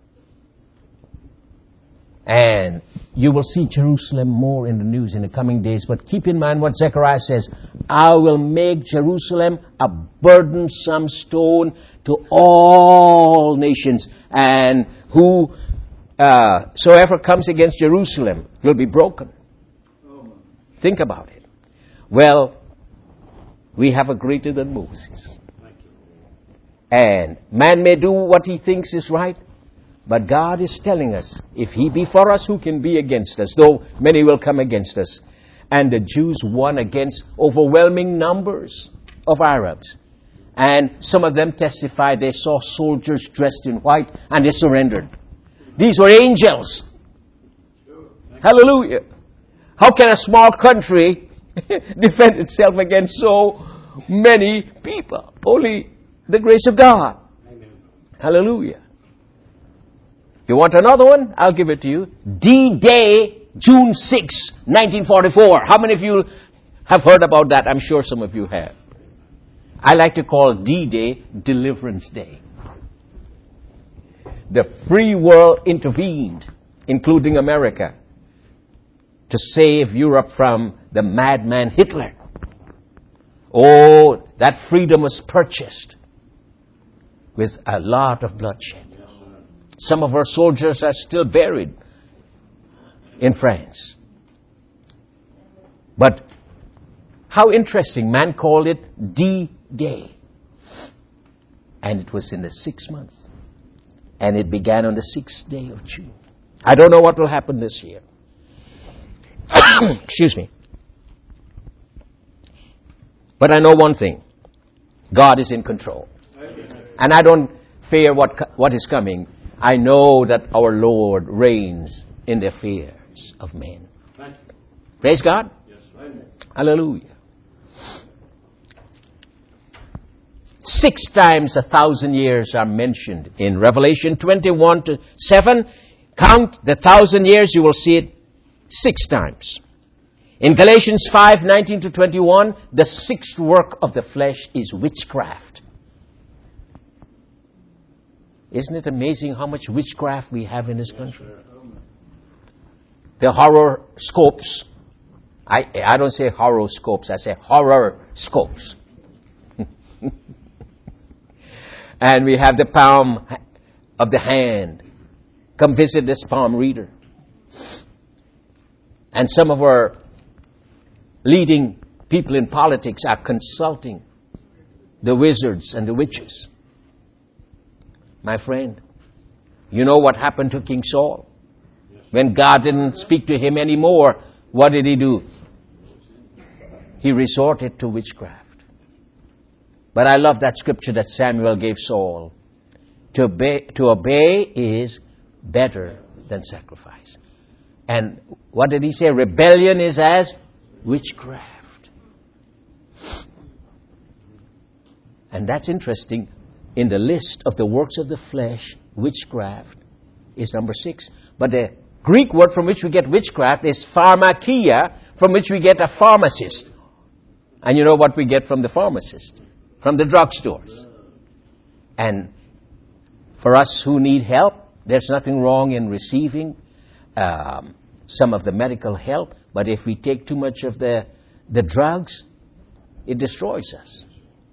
And you will see Jerusalem more in the news in the coming days. But keep in mind what Zechariah says. I will make Jerusalem a burdensome stone to all nations. And whosoever comes against Jerusalem will be broken. Think about it. Well, we have a greater than Moses. And man may do what he thinks is right, but God is telling us, if he be for us, who can be against us? Though many will come against us. And the Jews won against overwhelming numbers of Arabs. And some of them testified they saw soldiers dressed in white and they surrendered. These were angels. Hallelujah. How can a small country defend itself against so many people? Only the grace of God. Amen. Hallelujah. You want another one? I'll give it to you. D-Day, June 6, 1944. How many of you have heard about that? I'm sure some of you have. I like to call D-Day Deliverance Day. The free world intervened, including America, to save Europe from the madman Hitler. Oh, that freedom was purchased with a lot of bloodshed. Some of our soldiers are still buried in France. But how interesting, man called it D-Day. And it was in the 6th month. And it began on the 6th day of June. I don't know what will happen this year. Excuse me. But I know one thing. God is in control. And I don't fear what is coming. I know that our Lord reigns in the affairs of men. Praise God. Hallelujah. 6 times 1,000 years are mentioned in Revelation 21-7. Count the 1,000 years, you will see it 6 times. In Galatians 5:19-21, the 6th work of the flesh is witchcraft. Isn't it amazing how much witchcraft we have in this country? The horoscopes. I don't say horoscopes, I say horoscopes. And we have the palm of the hand. Come visit this palm reader. And some of our leading people in politics are consulting the wizards and the witches. My friend, you know what happened to King Saul? When God didn't speak to him anymore, what did he do? He resorted to witchcraft. But I love that scripture that Samuel gave Saul. To obey is better than sacrifice. And what did he say? Rebellion is as witchcraft. And that's interesting. In the list of the works of the flesh, witchcraft is number 6. But the Greek word from which we get witchcraft is pharmakia, from which we get a pharmacist. And you know what we get from the pharmacist? From the drugstores. And for us who need help, there's nothing wrong in receiving some of the medical help. But if we take too much of the drugs, it destroys us.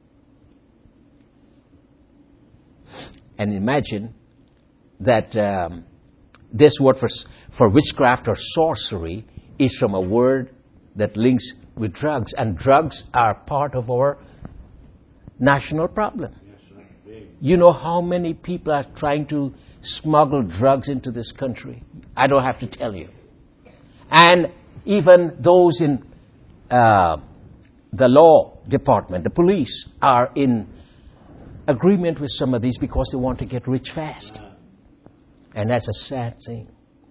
And imagine that this word for witchcraft or sorcery is from a word that links with drugs. And drugs are part of our national problem. You know how many people are trying to smuggle drugs into this country? I don't have to tell you. And even those in the law department, the police, are in agreement with some of these because they want to get rich fast. And that's a sad thing.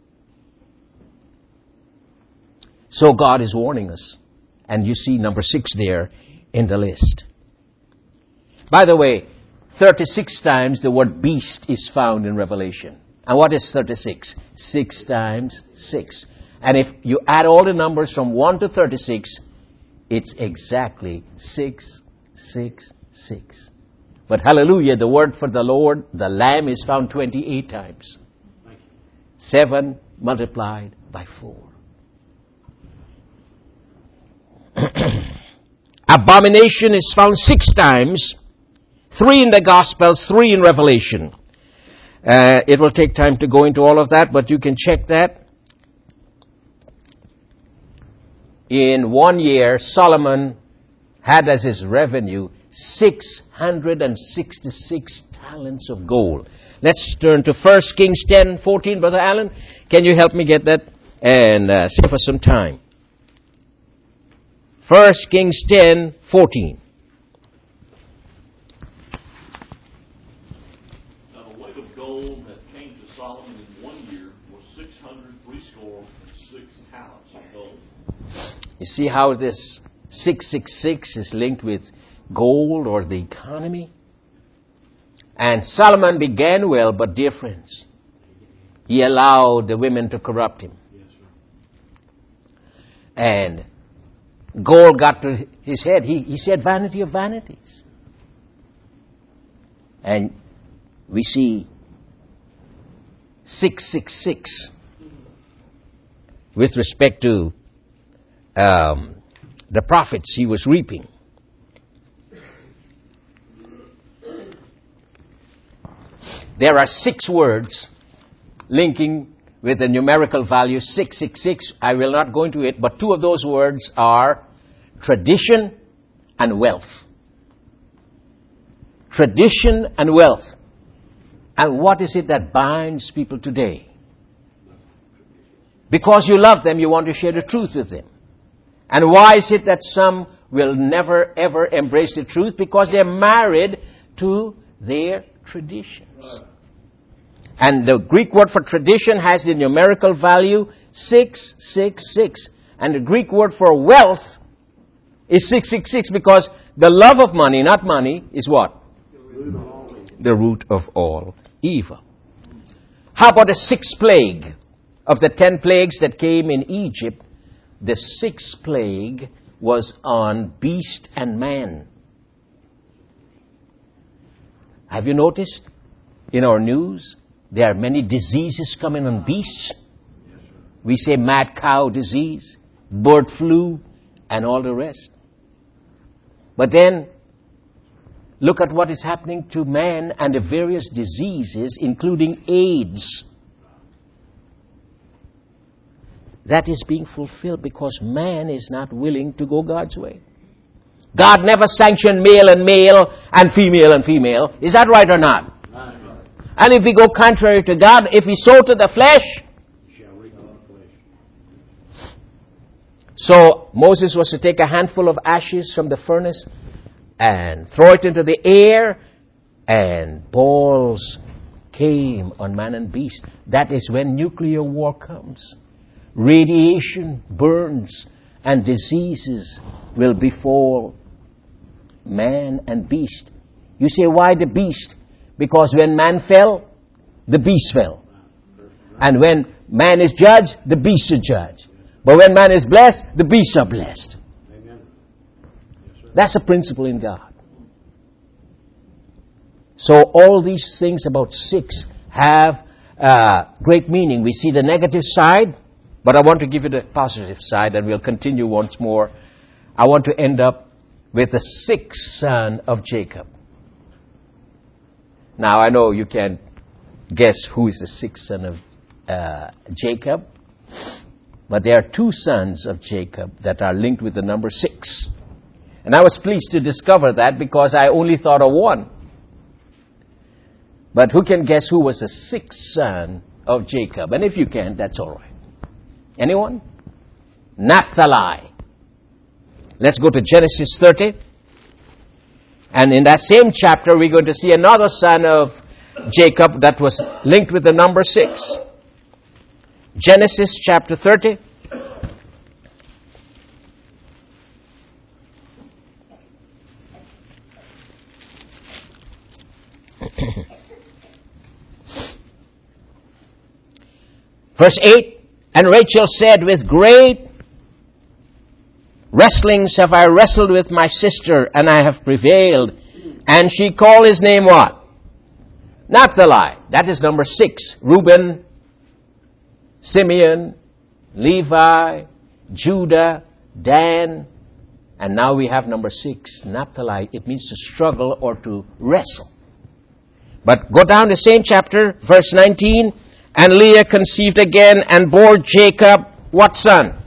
So God is warning us. And you see number 6 there in the list. By the way, 36 times the word beast is found in Revelation. And what is 36? 6 times 6. And if you add all the numbers from 1 to 36, it's exactly 6, 6, 6. But hallelujah, the word for the Lord, the Lamb, is found 28 times. 7 multiplied by 4. Abomination is found 6 times. 3 in the Gospels, 3 in Revelation. It will take time to go into all of that, but you can check that. In 1 year, Solomon had as his revenue 666 talents of gold. Let's turn to 1 Kings 10:14. Brother Allen, can you help me get that and save us some time? 1 Kings 10:14. Now the weight of gold that came to Solomon in 1 year was 666 talents of gold. You see how this 666 is linked with gold or the economy? And Solomon began well, but dear friends, he allowed the women to corrupt him. And gold got to his head. He said, vanity of vanities. And we see 666 with respect to the profits he was reaping. There are 6 words linking with the numerical value 666. I will not go into it, but 2 of those words are tradition and wealth. Tradition and wealth. And what is it that binds people today? Because you love them, you want to share the truth with them. And why is it that some will never ever embrace the truth? Because they're married to their traditions. And the Greek word for tradition has the numerical value 666. And the Greek word for wealth is 666 because the love of money, not money, is what? The root of all evil. How about the 6th plague? Of the 10 plagues that came in Egypt, the 6th plague was on beast and man. Have you noticed in our news, there are many diseases coming on beasts? We say mad cow disease, bird flu, and all the rest. But then, look at what is happening to man and the various diseases, including AIDS. That is being fulfilled because man is not willing to go God's way. God never sanctioned male and male and female and female. Is that right or not? And if we go contrary to God, if we sow to the flesh, so Moses was to take a handful of ashes from the furnace and throw it into the air, and balls came on man and beast. That is when nuclear war comes. Radiation, burns, and diseases will befall man and beast. You say, why the beast? Because when man fell, the beast fell. And when man is judged, the beast is judged. But when man is blessed, the beasts are blessed. That's a principle in God. So all these things about 6 have great meaning. We see the negative side, but I want to give you the positive side, and we'll continue once more. I want to end up with the 6th son of Jacob. Now, I know you can guess who is the 6th son of Jacob, but there are 2 sons of Jacob that are linked with the number 6. And I was pleased to discover that because I only thought of 1. But who can guess who was the 6th son of Jacob? And if you can, that's all right. Anyone? Naphtali. Let's go to Genesis 30. And in that same chapter, we're going to see another son of Jacob that was linked with the number 6. Genesis chapter 30. Verse 8, and Rachel said, with great wrestlings have I wrestled with my sister, and I have prevailed. And she called his name what? Naphtali. That is number 6. Reuben, Simeon, Levi, Judah, Dan, and now we have number 6, Naphtali. It means to struggle or to wrestle. But go down the same chapter, verse 19. And Leah conceived again and bore Jacob what son?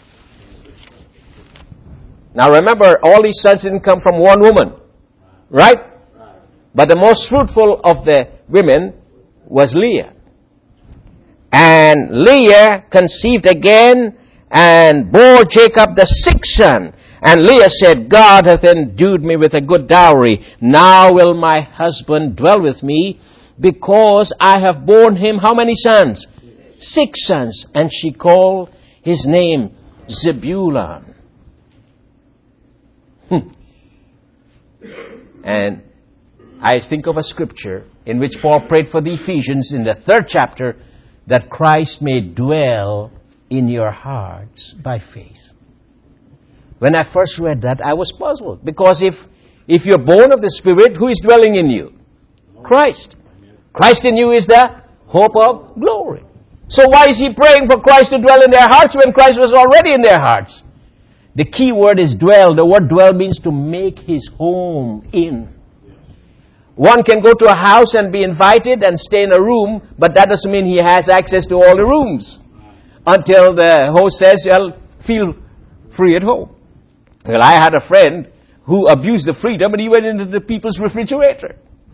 Now remember, all these sons didn't come from one woman. Right? But the most fruitful of the women was Leah. And Leah conceived again and bore Jacob the 6th son. And Leah said, God hath endued me with a good dowry. Now will my husband dwell with me, because I have borne him how many sons? 6 sons. And she called his name Zebulun. And I think of a scripture in which Paul prayed for the Ephesians in the 3rd chapter that Christ may dwell in your hearts by faith. When I first read that, I was puzzled. Because if you're born of the Spirit, who is dwelling in you? Christ. Christ in you is the hope of glory. So why is he praying for Christ to dwell in their hearts when Christ was already in their hearts? The key word is dwell. The word dwell means to make his home in. One can go to a house and be invited and stay in a room, but that doesn't mean he has access to all the rooms. Until the host says, well, feel free at home. Well, I had a friend who abused the freedom and he went into the people's refrigerator.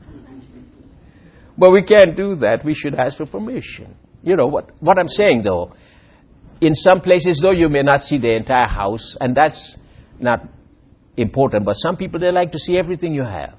But we can't do that. We should ask for permission. You know what I'm saying, though. In some places, though, you may not see the entire house, and that's not important. But some people, they like to see everything you have.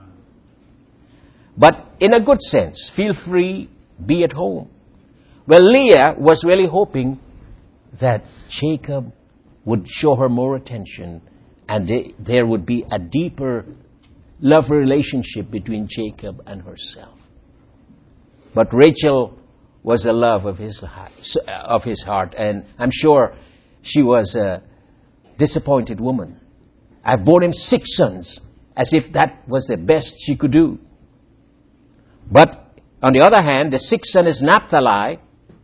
But in a good sense, feel free, be at home. Well, Leah was really hoping that Jacob would show her more attention, and there would be a deeper love relationship between Jacob and herself. But Rachel was the love of his heart, and I'm sure she was a disappointed woman. I've borne him 6 sons, as if that was the best she could do. But on the other hand, the 6th son is Naphtali,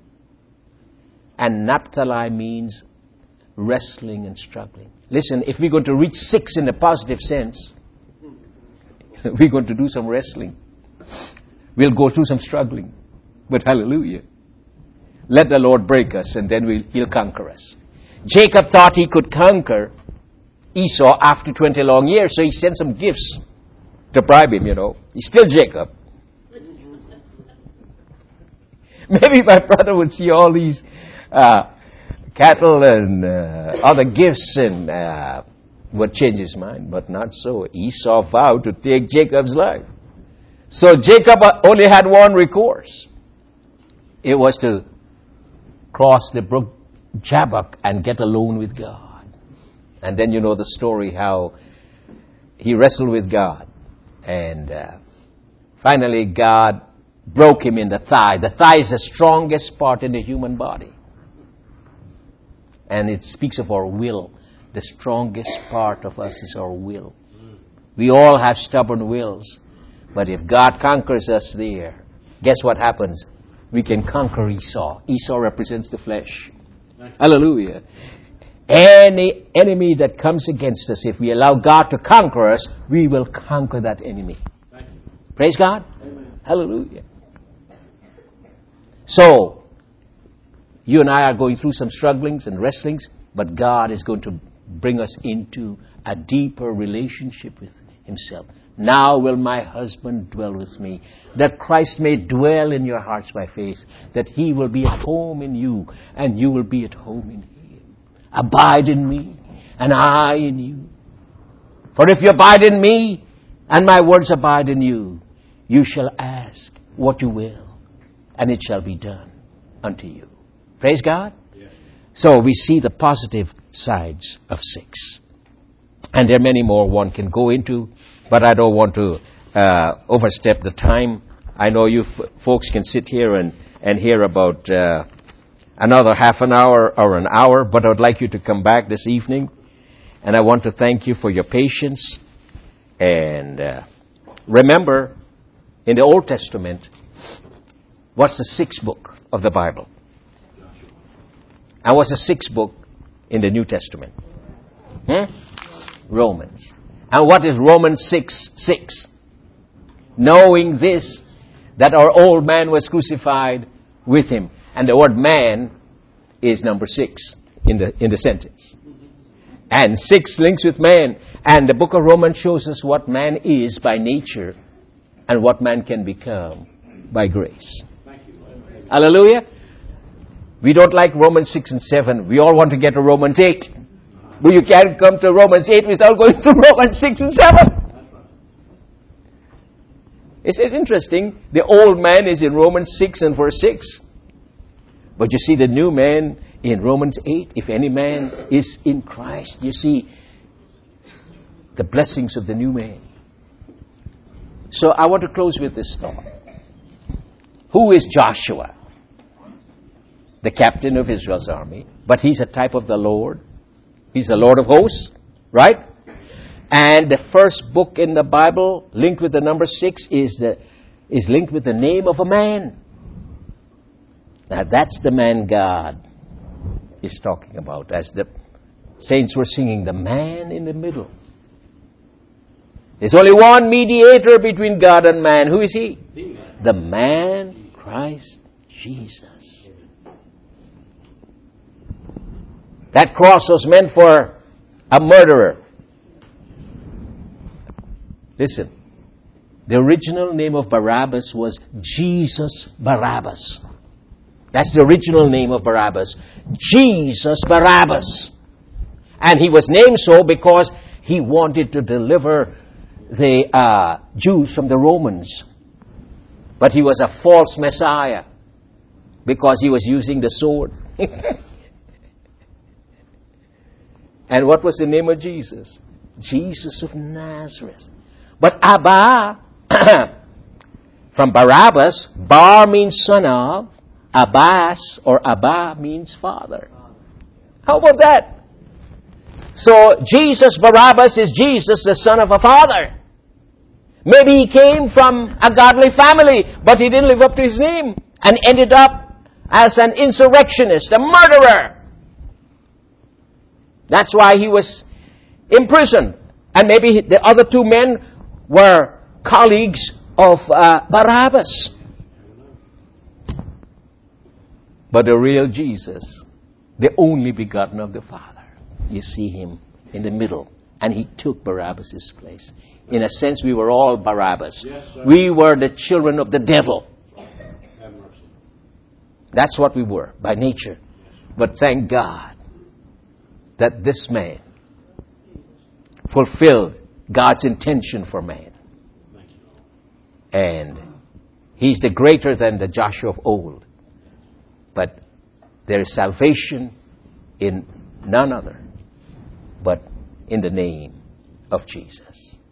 and Naphtali means wrestling and struggling. Listen, if we're going to reach 6 in a positive sense, we're going to do some wrestling. We'll go through some struggling. But hallelujah. Let the Lord break us, and then He'll conquer us. Jacob thought he could conquer Esau after 20 long years, so he sent some gifts to bribe him, He's still Jacob. Maybe my brother would see all these cattle and other gifts and would change his mind, but not so. Esau vowed to take Jacob's life. So Jacob only had one recourse. It was to cross the brook Jabbok and get alone with God. And then you know the story how he wrestled with God. And finally God broke him in the thigh. The thigh is the strongest part in the human body. And it speaks of our will. The strongest part of us is our will. We all have stubborn wills. But if God conquers us there, guess what happens? We can conquer Esau. Esau represents the flesh. Hallelujah. Any enemy that comes against us, if we allow God to conquer us, we will conquer that enemy. Praise God. Amen. Hallelujah. So, you and I are going through some strugglings and wrestlings, but God is going to bring us into a deeper relationship with Himself. Now will my husband dwell with me, that Christ may dwell in your hearts by faith, that He will be at home in you, and you will be at home in Him. Abide in me, and I in you. For if you abide in me, and my words abide in you, you shall ask what you will, and it shall be done unto you. Praise God. Yes. So we see the positive sides of 6. And there are many more one can go into, but I don't want to overstep the time. I know you folks can sit here and hear about another half an hour or an hour, but I would like you to come back this evening. And I want to thank you for your patience. And remember, in the Old Testament, what's the 6th book of the Bible? And what's the 6th book in the New Testament? Romans. And what is Romans 6:6? Knowing this, that our old man was crucified with Him. And the word man is number 6 in the sentence. And 6 links with man. And the book of Romans shows us what man is by nature and what man can become by grace. Hallelujah. We don't like Romans 6 and 7. We all want to get to Romans 8. But you can't come to Romans 8 without going to Romans 6 and 7. Isn't it interesting? The old man is in Romans 6 and verse 6. But you see the new man in Romans 8. If any man is in Christ, you see the blessings of the new man. So I want to close with this thought. Who is Joshua? The captain of Israel's army. But he's a type of the Lord. He's the Lord of hosts. Right? And the first book in the Bible, linked with the number 6, is linked with the name of a man. Now that's the man God is talking about. As the saints were singing, the man in the middle. There's only one mediator between God and man. Who is he? The man, Christ Jesus. That cross was meant for a murderer. Listen, the original name of Barabbas was Jesus Barabbas. That's the original name of Barabbas. Jesus Barabbas. And he was named so because he wanted to deliver the Jews from the Romans. But he was a false Messiah because he was using the sword. And what was the name of Jesus? Jesus of Nazareth. But Abba, from Barabbas, Bar means son of, Abbas or Abba means father. How about that? So Jesus Barabbas is Jesus, the son of a father. Maybe he came from a godly family, but he didn't live up to his name and ended up as an insurrectionist, a murderer. That's why he was imprisoned. And maybe the other two men were colleagues of Barabbas. But the real Jesus, the only begotten of the Father, you see him in the middle. And he took Barabbas' place. In a sense, we were all Barabbas. Yes, sir. We were the children of the devil. Have mercy. That's what we were by nature. But thank God that this man fulfilled God's intention for man. Thank you, Lord. And he's the greater than the Joshua of old. But there is salvation in none other but in the name of Jesus.